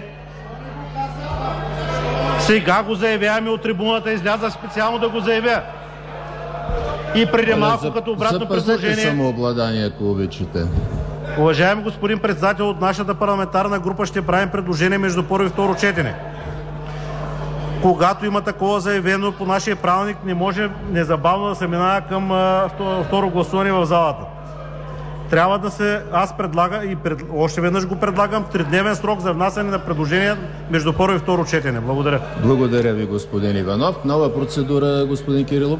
Сега го заявяваме от трибуната, изляза специално да го заявя. И преди малко като обратно предложение... Запазете самообладание, ако обичате. Уважаеми господин председател, от нашата парламентарна група ще правим предложение между първо и второ четене. Когато има такова заявено по нашия правилник, не може незабавно да се минава към а, второ гласуване в залата. Трябва да се... Аз предлага и пред, още веднъж го предлагам тридневен срок за внасяне на предложения между първо и второ четене. Благодаря. Благодаря ви, господин Иванов. Нова процедура, господин Кирилов.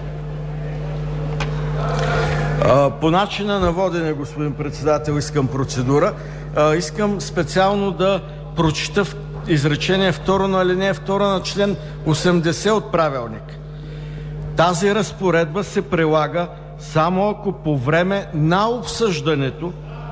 По начина на водене, господин председател, искам процедура. Искам специално да прочита изречение второ на алинея втора на член осемдесет от правилник. Тази разпоредба се прилага само ако по време на обсъждането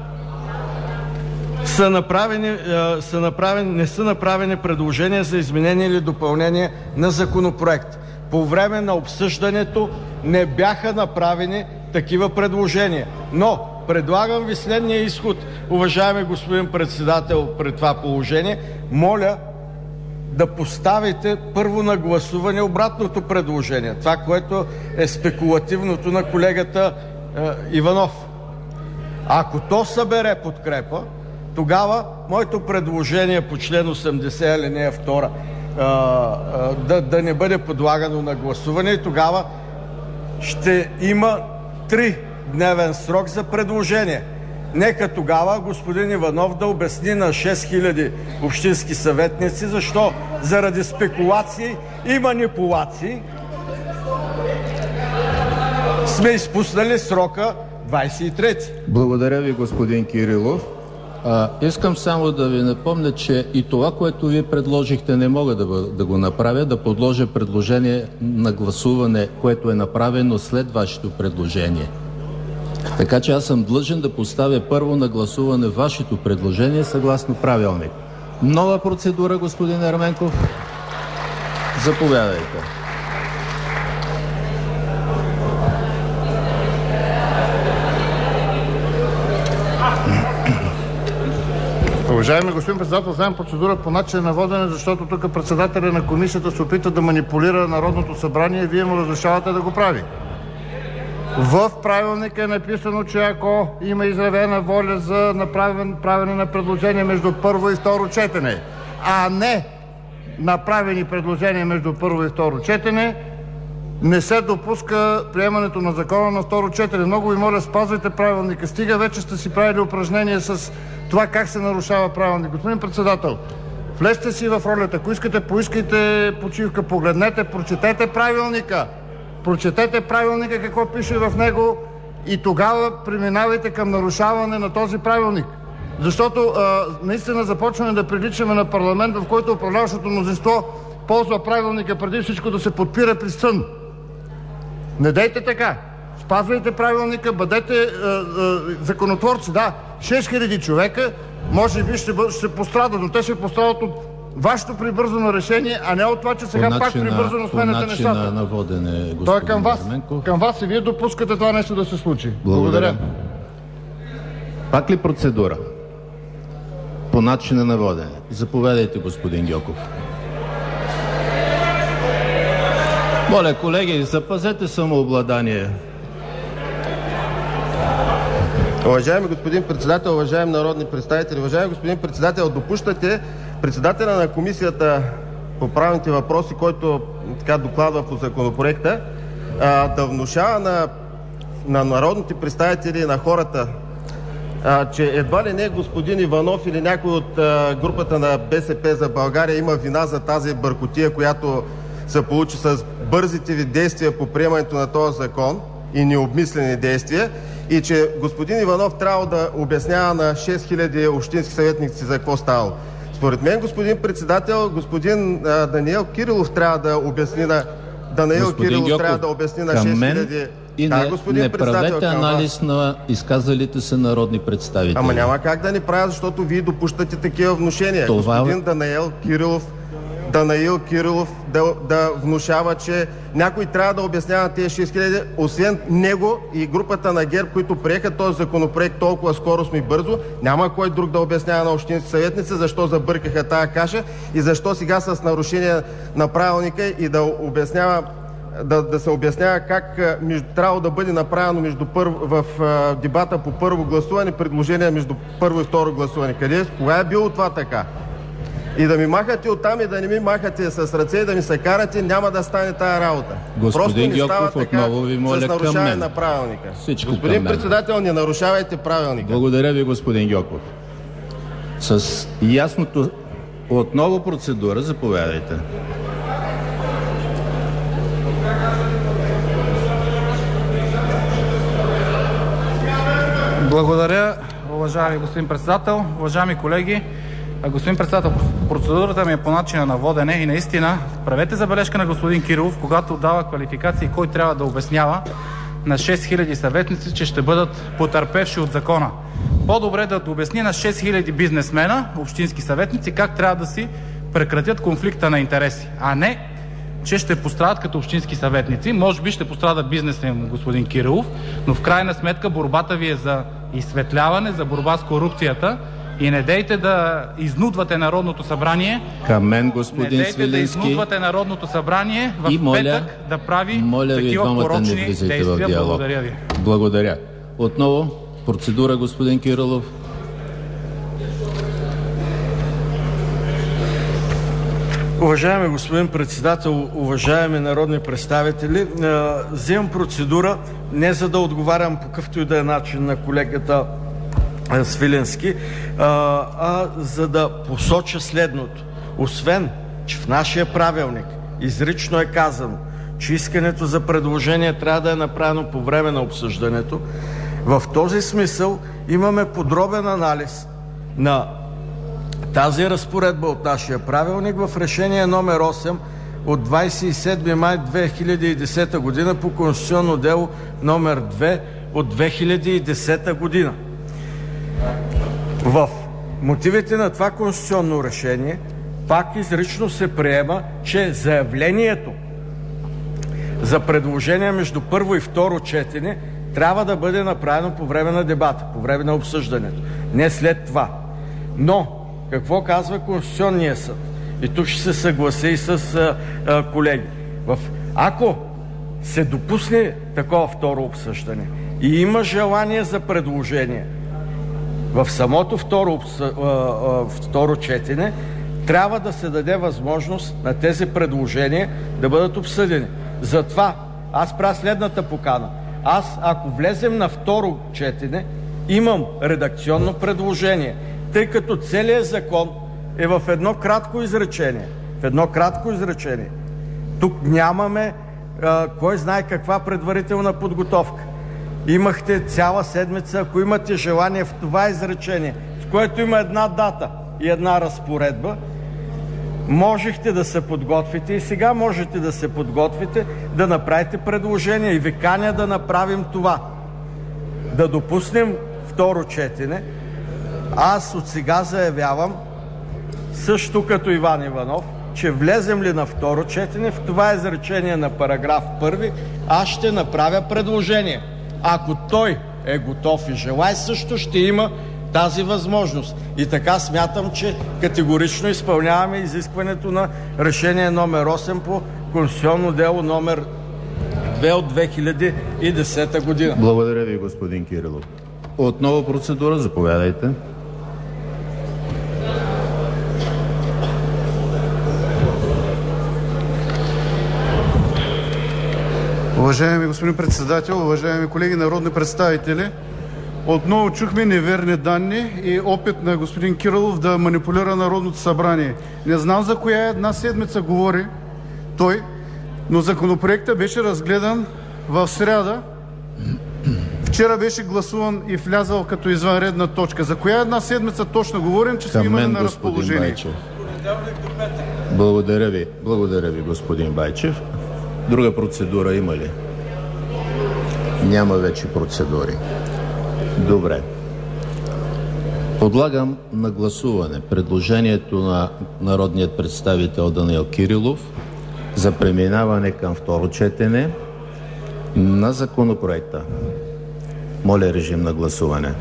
са направени, са направени, не са направени предложения за изменение или допълнение на законопроект. По време на обсъждането не бяха направени такива предложения. Но предлагам ви следния изход, уважаеми господин председател, при това положение. Моля да поставите първо на гласуване обратното предложение. Това, което е спекулативното на колегата е, Иванов. Ако то събере подкрепа, тогава моето предложение по член осемдесет алинея втора е, е, да, да не бъде подлагано на гласуване и тогава ще има три дневен срок за предложение. Нека тогава господин Иванов да обясни на шест хиляди общински съветници защо заради спекулации и манипулации сме изпуснали срока двадесет и трети. Благодаря ви, господин Кирилов. А, искам само да ви напомня, че и това, което вие предложихте, не мога да, да го направя, да подложа предложение на гласуване, което е направено след вашето предложение. Така че аз съм длъжен да поставя първо на гласуване вашето предложение съгласно правилник. Нова процедура, господин Ерменков. Заповядайте. Уважаеми господин председател, вземем процедура по начин на водене, защото тук председателя на комисията се опита да манипулира Народното събрание и вие му разрешавате да го прави. В правилника е написано, че ако има изявена воля за направене на предложение между първо и второ четене, а не направени предложения между първо и второ четене, не се допуска приемането на закона на второ четене. Много ви моля, спазвайте правилника. Стига вече сте си правили упражнение с това как се нарушава правилник. Господин председател, влезте си в ролята. Ако искате, поискайте почивка, погледнете, прочетете правилника. Прочетете правилника, какво пише в него и тогава преминавайте към нарушаване на този правилник. Защото а, наистина започваме да приличаме на парламент, в който управляващото мнозинство ползва правилника преди всичко да се подпира при сън. Не дейте така. Спазвайте правилника, бъдете а, а, законотворци. Да, шест хиляди човека може би ще, бъ... ще пострадат, но те ще пострадат от вашето прибързано решение, а не от това, че сега пак прибързано сменяте нещата. На водене, Той е към вас, към вас и вие допускате това нещо да се случи. Благодаря. Благодаря. Пак ли процедура? По начина на водене. Заповядайте, господин Гьоков. Моля, колеги, запазете самообладание. Уважаеми господин председател, уважаеми народни представители, уважаеми господин председател, допущате председателя на комисията по правните въпроси, който така докладва по законопроекта, а, да внушава на, на народните представители и на хората, а, че едва ли не господин Иванов или някой от а, групата на БСП за България има вина за тази бъркотия, която се получи с бързите ви действия по приемането на този закон и необмислени действия, и че господин Иванов трябва да обяснява на шест хиляди общински съветници за какво ставало. Според мен, господин председател, господин а, Даниел Кирилов трябва да обясни на Даниел господин Кирилов Гьоков, трябва да обясни на шест хиляди. И да, не, не правете анализ на изказалите се народни представители. Ама няма как да не правя, защото вие допущате такива внушения. Това... Господин Даниел Кирилов Данаил Кирилов да, да внушава, че някой трябва да обяснява тези шест хиляди, освен него и групата на ГЕРБ, които приеха този законопроект толкова скоростно и бързо, няма кой друг да обяснява на общински съветници защо забъркаха тая каша и защо сега с нарушение на правилника и да обяснява Да, да се обяснява как между, трябва да бъде направено между първо, в а, дебата по първо гласуване предложение между първо и второ гласуване. Къде, кога е било това така? И да ми махате оттам и да не ми махате с ръце и да ми се карате, няма да стане тая работа. Господин Гьоков, отново ви моля с нарушаване към мен. на правилника. Всичко господин председател, не нарушавайте правилника. Благодаря ви, господин Гьоков. С ясното отново процедура, заповядайте. Благодаря, уважаеми господин председател. Уважаеми колеги, господин председател, процедурата ми е по начина на водене и наистина правете забележка на господин Кирилов, когато дава квалификации кой трябва да обяснява на шест хиляди съветници, че ще бъдат потърпевши от закона. По-добре да обясни на шест хиляди бизнесмена, общински съветници, как трябва да си прекратят конфликта на интереси, а не че ще пострадат като общински съветници. Може би ще пострада бизнеса им, господин Кирилов, но в крайна сметка борбата ви е за изсветляване, за борба с корупцията и не дейте да изнудвате Народното събрание. Към мен, господин не дейте Свиленски. да изнудвате Народното събрание в и моля, петък да прави моля ви, такива порочни не действия. В диалог. Благодаря ви. Благодаря. Отново процедура, господин Кирилов. Уважаеми господин председател, уважаеми народни представители, вземам процедура не за да отговарям по какъвто и да е начин на колегата Свиленски, а за да посоча следното. Освен, че в нашия правилник изрично е казано, че искането за предложение трябва да е направено по време на обсъждането, в този смисъл имаме подробен анализ на тази разпоредба от нашия правилник в решение номер осем от двадесет и седми май две хиляди и десета година по конституционно дело номер две от две хиляди и десета година. В мотивите на това конституционно решение пак изрично се приема, че заявлението за предложение между първо и второ четене трябва да бъде направено по време на дебата, по време на обсъждането, не след това. Но какво казва Конституционния съд? И тук ще се съглася и с а, а, колеги. В, ако се допусне такова второ обсъждане и има желание за предложение в самото второ, а, а, второ четене, трябва да се даде възможност на тези предложения да бъдат обсъдени. Затова аз правя следната покана. Аз, ако влезем на второ четене, имам редакционно предложение, тъй като целият закон е в едно кратко изречение. В едно кратко изречение. Тук нямаме а, кой знае каква предварителна подготовка. Имахте цяла седмица, ако имате желание, в това изречение, в което има една дата и една разпоредба, можехте да се подготвите и сега можете да се подготвите да направите предложение и ви каня да направим това. Да допуснем второ четене. Аз от сега заявявам, също като Иван Иванов, че влезем ли на второ четене, в това изречение на параграф първи, аз ще направя предложение. Ако той е готов и желае, също ще има тази възможност. И така смятам, че категорично изпълняваме изискването на решение номер осем по конституционно дело номер две от две хиляди и десета година. Благодаря ви, господин Кирилов. Отново процедура, заповядайте. Уважаеми господин председател, уважаеми колеги народни представители, отново чухме неверни данни и опит на господин Кирилов да манипулира Народното събрание. Не знам за коя една седмица говори той, но законопроектът беше разгледан в сряда. Вчера беше гласуван и влязал като извънредна точка. За коя една седмица точно говорим, че сме имали на разположение? Благодаря ви. Благодаря ви, господин Байчев. Друга процедура има ли? Няма вече процедури. Добре. Подлагам на гласуване предложението на народния представител Данаил Кирилов за преминаване към второ четене на Законопроекта. Моля, режим на гласуване.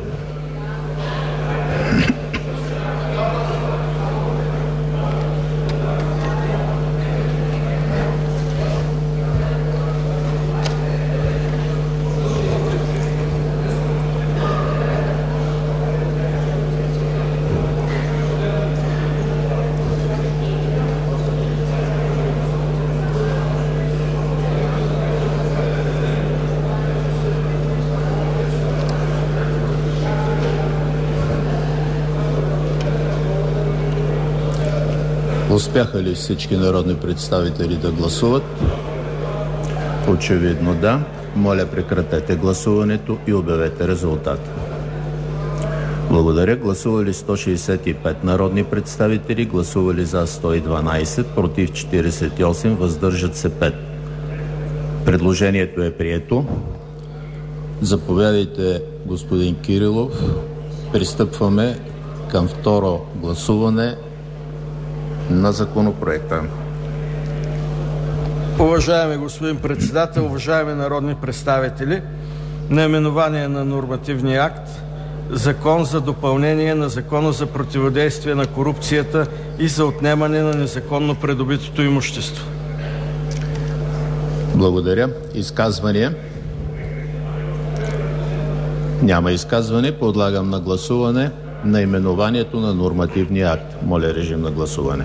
Успяха ли всички народни представители да гласуват? Очевидно да. Моля, прекратете гласуването и обявете резултата. Благодаря. Гласували сто шестдесет и пет народни представители, гласували за сто и дванадесет, против четиридесет и осем, въздържат се пет. Предложението е прието. Заповядайте, господин Кирилов. Пристъпваме към второ гласуване на Законопроекта. Уважаеми господин Председател, уважаеми народни представители, наименование на нормативния акт: Закон за допълнение на Закона за противодействие на корупцията и за отнемане на незаконно придобитото имущество. Благодаря. Изказвания? Няма изказване. Подлагам на гласуване наименованието на нормативния акт. Моля, режим на гласуване.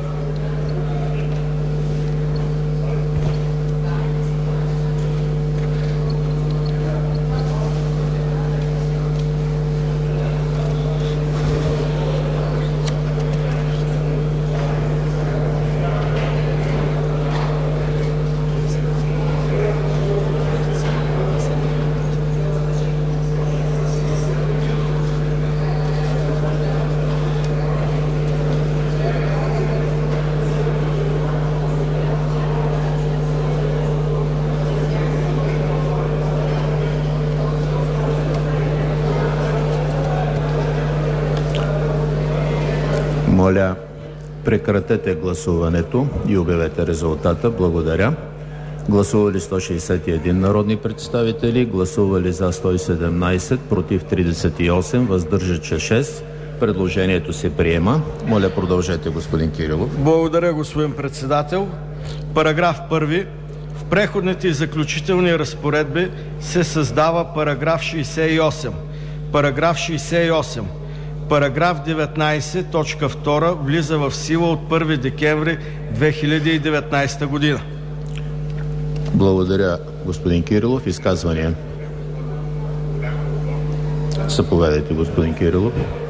Моля, прекратете гласуването и обявете резултата. Благодаря. Гласували сто шестдесет и един народни представители, гласували за сто и седемнадесет, против тридесет и осем, въздържат се шест. Предложението се приема. Моля, продължете, господин Кирилов. Благодаря, господин Председател. Параграф първи. В преходните и заключителни разпоредби се създава параграф шейсет и осем. Параграф шейсет и осем. Параграф деветнадесет, точка втора влиза в сила от първи декември две хиляди и деветнадесета година. Благодаря, господин Кирилов. Изказвания? Заповядайте, господин Кирилов.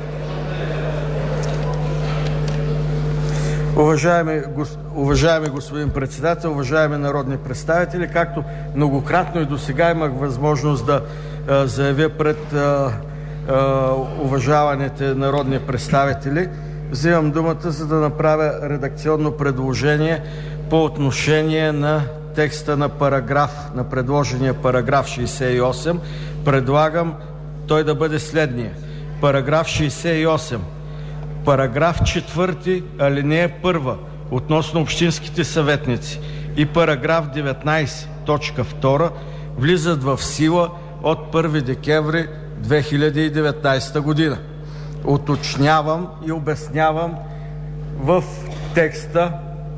Уважаеми, гос... уважаеми господин Председател, уважаеми народни представители, както многократно и до сега имах възможност да а, заявя пред а, а, уважаваните народни представители, взимам думата, за да направя редакционно предложение по отношение на текста на параграф, на предложения параграф шейсет и осем. Предлагам той да бъде следния. Параграф шейсет и осем. Параграф четвърти, алинея първа относно общинските съветници и параграф деветнадесет, точка втора влизат в сила от първи декември две хиляди и деветнадесета година. Уточнявам и обяснявам в текста.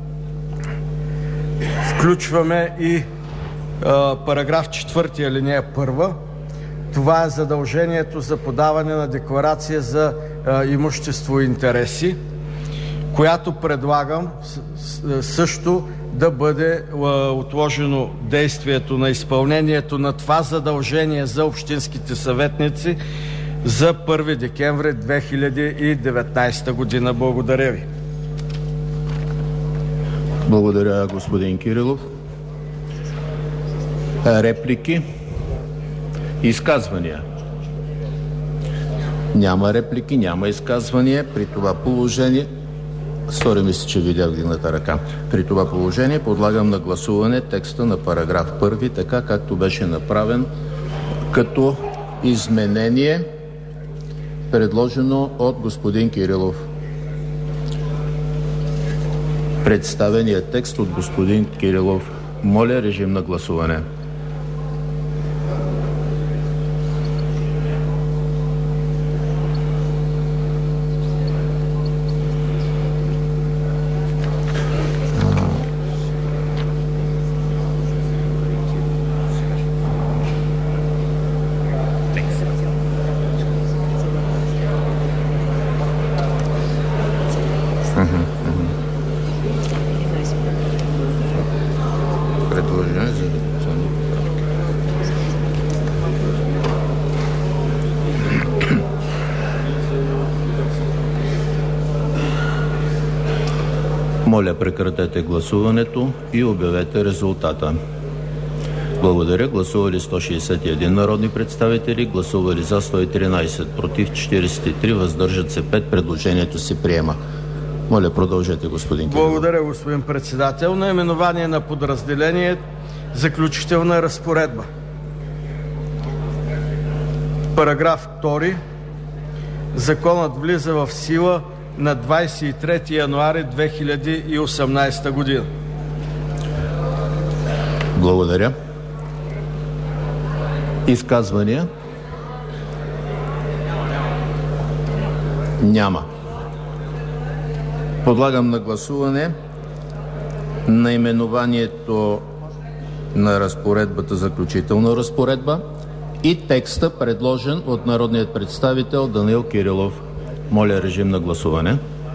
Включваме и а, параграф четвърти, алинея първа. Това е задължението за подаване на декларация за а, имущество и интереси, която предлагам също да бъде а, отложено действието на изпълнението на това задължение за общинските съветници за първи декември две хиляди и деветнадесета година. Благодаря ви. Благодаря, господин Кирилов. Реплики? Изказвания? Няма реплики, няма изказвания. При това положение... Стори ми се, че видях вдигната ръка. При това положение подлагам на гласуване текста на параграф първи, така както беше направен като изменение предложено от господин Кирилов. Представеният текст от господин Кирилов. Моля, режим на гласуване. Моля, прекратете гласуването и обявете резултата. Благодаря. Гласували сто шестдесет и един народни представители, гласували за сто и тринадесет, против четиридесет и три, въздържат се пет. Предложението се приема. Моля, продължете, господин Кирилов. Благодаря, господин председател. Наименование на подразделение Заключителна разпоредба. Параграф втори. Законът влиза в сила на двадесет и трети януари две хиляди и осемнадесета година. Благодаря. Изказвания? Няма. Подлагам на гласуване наименованието на разпоредбата Заключителна разпоредба и текста, предложен от народният представител Данаил Кирилов. Моля, режим на гласуване.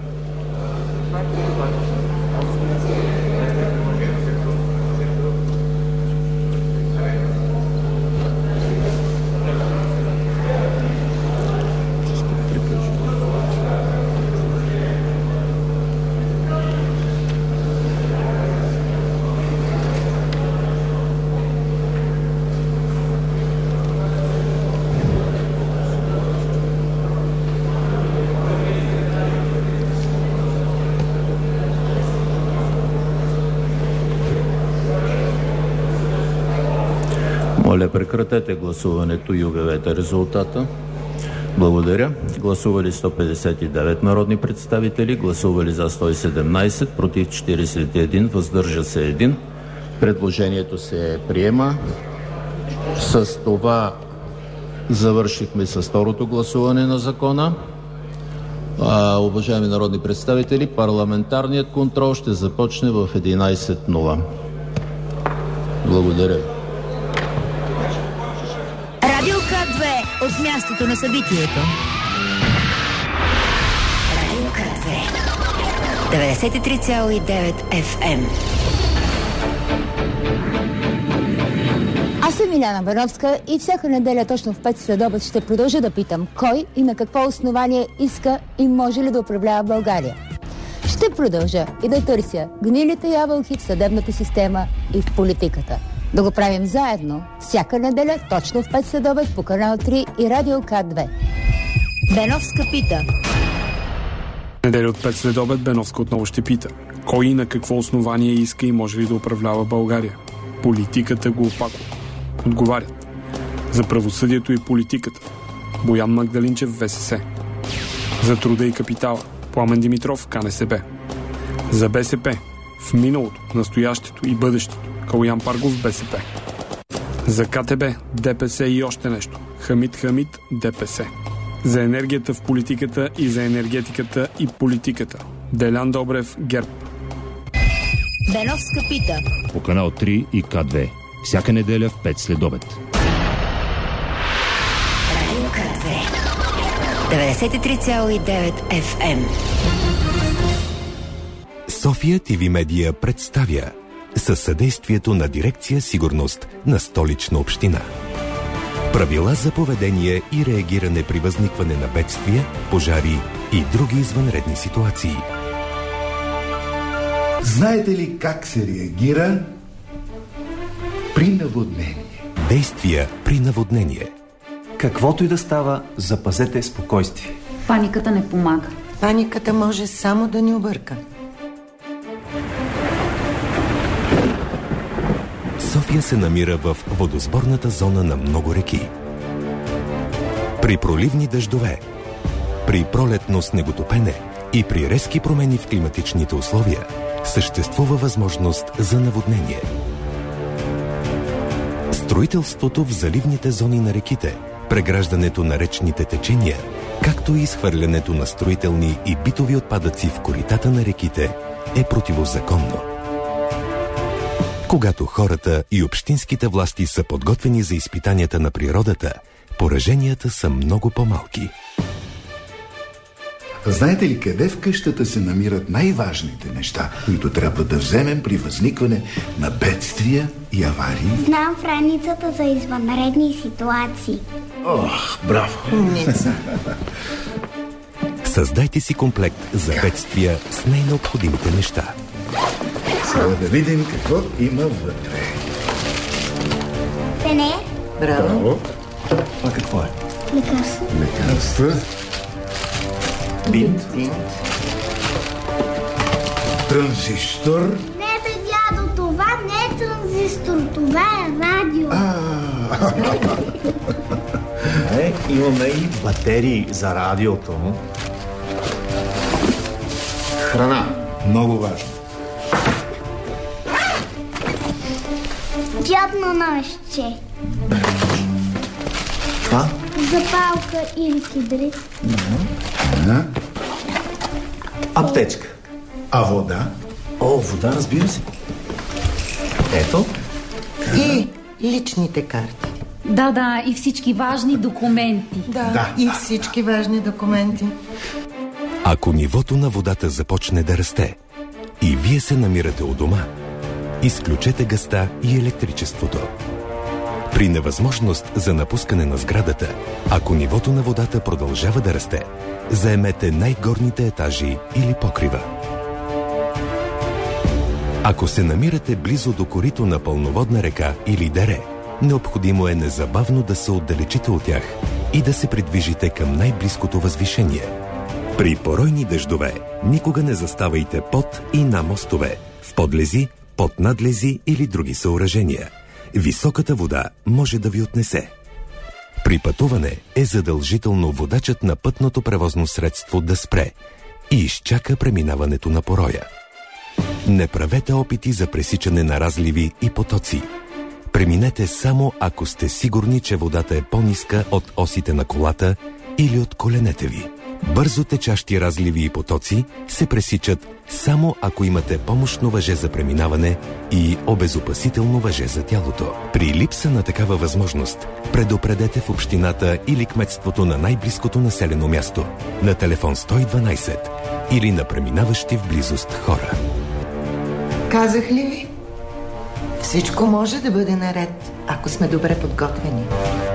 Моля, прекратете гласуването и обявете резултата. Благодаря. Гласували сто петдесет и девет народни представители, гласували за сто и седемнадесет, против четиридесет и един, въздържа се един. Предложението се приема. С това завършихме с второто гласуване на закона. А, уважаеми народни представители, парламентарният контрол ще започне в единадесет и нула. Благодаря. Радио К две от мястото на събитието. Радио К две деветдесет и три цяло и девет Еф Ем. Аз съм Миляна Бановска и всяка неделя точно в пет следобед ще продължа да питам кой и на какво основание иска и може ли да управлява България. Ще продължа и да търся гнилите ябълки в съдебната система и в политиката. Да го правим заедно всяка неделя точно в пет следобед по канал три и Радио К две. Беновска пита. Неделя от пет следобед Беновска отново ще пита кой и на какво основание иска и може ли да управлява България. Политиката го опаква. Отговарят. За правосъдието и политиката Боян Магдалинчев, В С С. За труда и капитала Пламен Димитров, К Н С Б. За Б С П в миналото, настоящето и бъдещето Калоян Паргов, Б С П. За К Т Б, Д П С и още нещо Хамид Хамид, Д П С. За енергията в политиката и за енергетиката и политиката Делян Добрев, ГЕРБ. Беновска пита. По канал три и К две. Всяка неделя в пет следобед. Радио К две деветдесет и три цяло и девет Еф Ем. София Ти Ви Медия представя със съдействието на дирекция Сигурност на Столична община. Правила за поведение и реагиране при възникване на бедствия, пожари и други извънредни ситуации. Знаете ли как се реагира при наводнение? Действия при наводнение. Каквото и да става, запазете спокойствие. Паниката не помага. Паниката може само да ни обърка. София се намира в водосборната зона на много реки. При проливни дъждове При пролетно снеготопене и при резки промени в климатичните условия съществува възможност за наводнение. Строителството в заливните зони на реките, преграждането на речните течения, както и изхвърлянето на строителни и битови отпадъци в коритата на реките е противозаконно. Когато хората и общинските власти са подготвени за изпитанията на природата, пораженията са много по-малки. Знаете ли къде в къщата се намират най-важните неща, които трябва да вземем при възникване на бедствия и аварии? Знам в раницата за извънредни ситуации. Ох, браво! Умница! Създайте си комплект за бедствия с най-необходимите неща. Сега да видим какво има вътре. Пене. Браво! Браво. Това какво е? Лекарство. Лекарства. Бинт. Бинт. Транзистор. Не бе, дядо, това не е транзистор, това е радио. Е, имаме и батерии за радиото. Храна. Много важно. Дядно нощче. Това? Запалка или кидрит. Да. Аптечка. А вода? О, вода, разбира се. Ето. И личните карти. Да, да, и всички важни документи. Да, да. И всички важни документи. Ако нивото на водата започне да расте и вие се намирате у дома, изключете газта и електричеството. При невъзможност за напускане на сградата, ако нивото на водата продължава да расте, заемете най-горните етажи или покрива. Ако се намирате близо до корито на пълноводна река или дере, необходимо е незабавно да се отдалечите от тях и да се придвижите към най-близкото възвишение. При поройни дъждове никога не заставайте под и на мостове, в подлези, под надлези или други съоръжения. Високата вода може да ви отнесе. При пътуване е задължително водачът на пътното превозно средство да спре и изчака преминаването на пороя. Не правете опити за пресичане на разливи и потоци. Преминете само ако сте сигурни, че водата е по-ниска от осите на колата или от коленете ви. Бързо течащи разливи и потоци се пресичат само ако имате помощно въже за преминаване и обезопасително въже за тялото. При липса на такава възможност, предупредете в общината или кметството на най-близкото населено място на телефон сто и дванайсет или на преминаващи в близост хора. Казах ли ви? Всичко може да бъде наред, ако сме добре подготвени.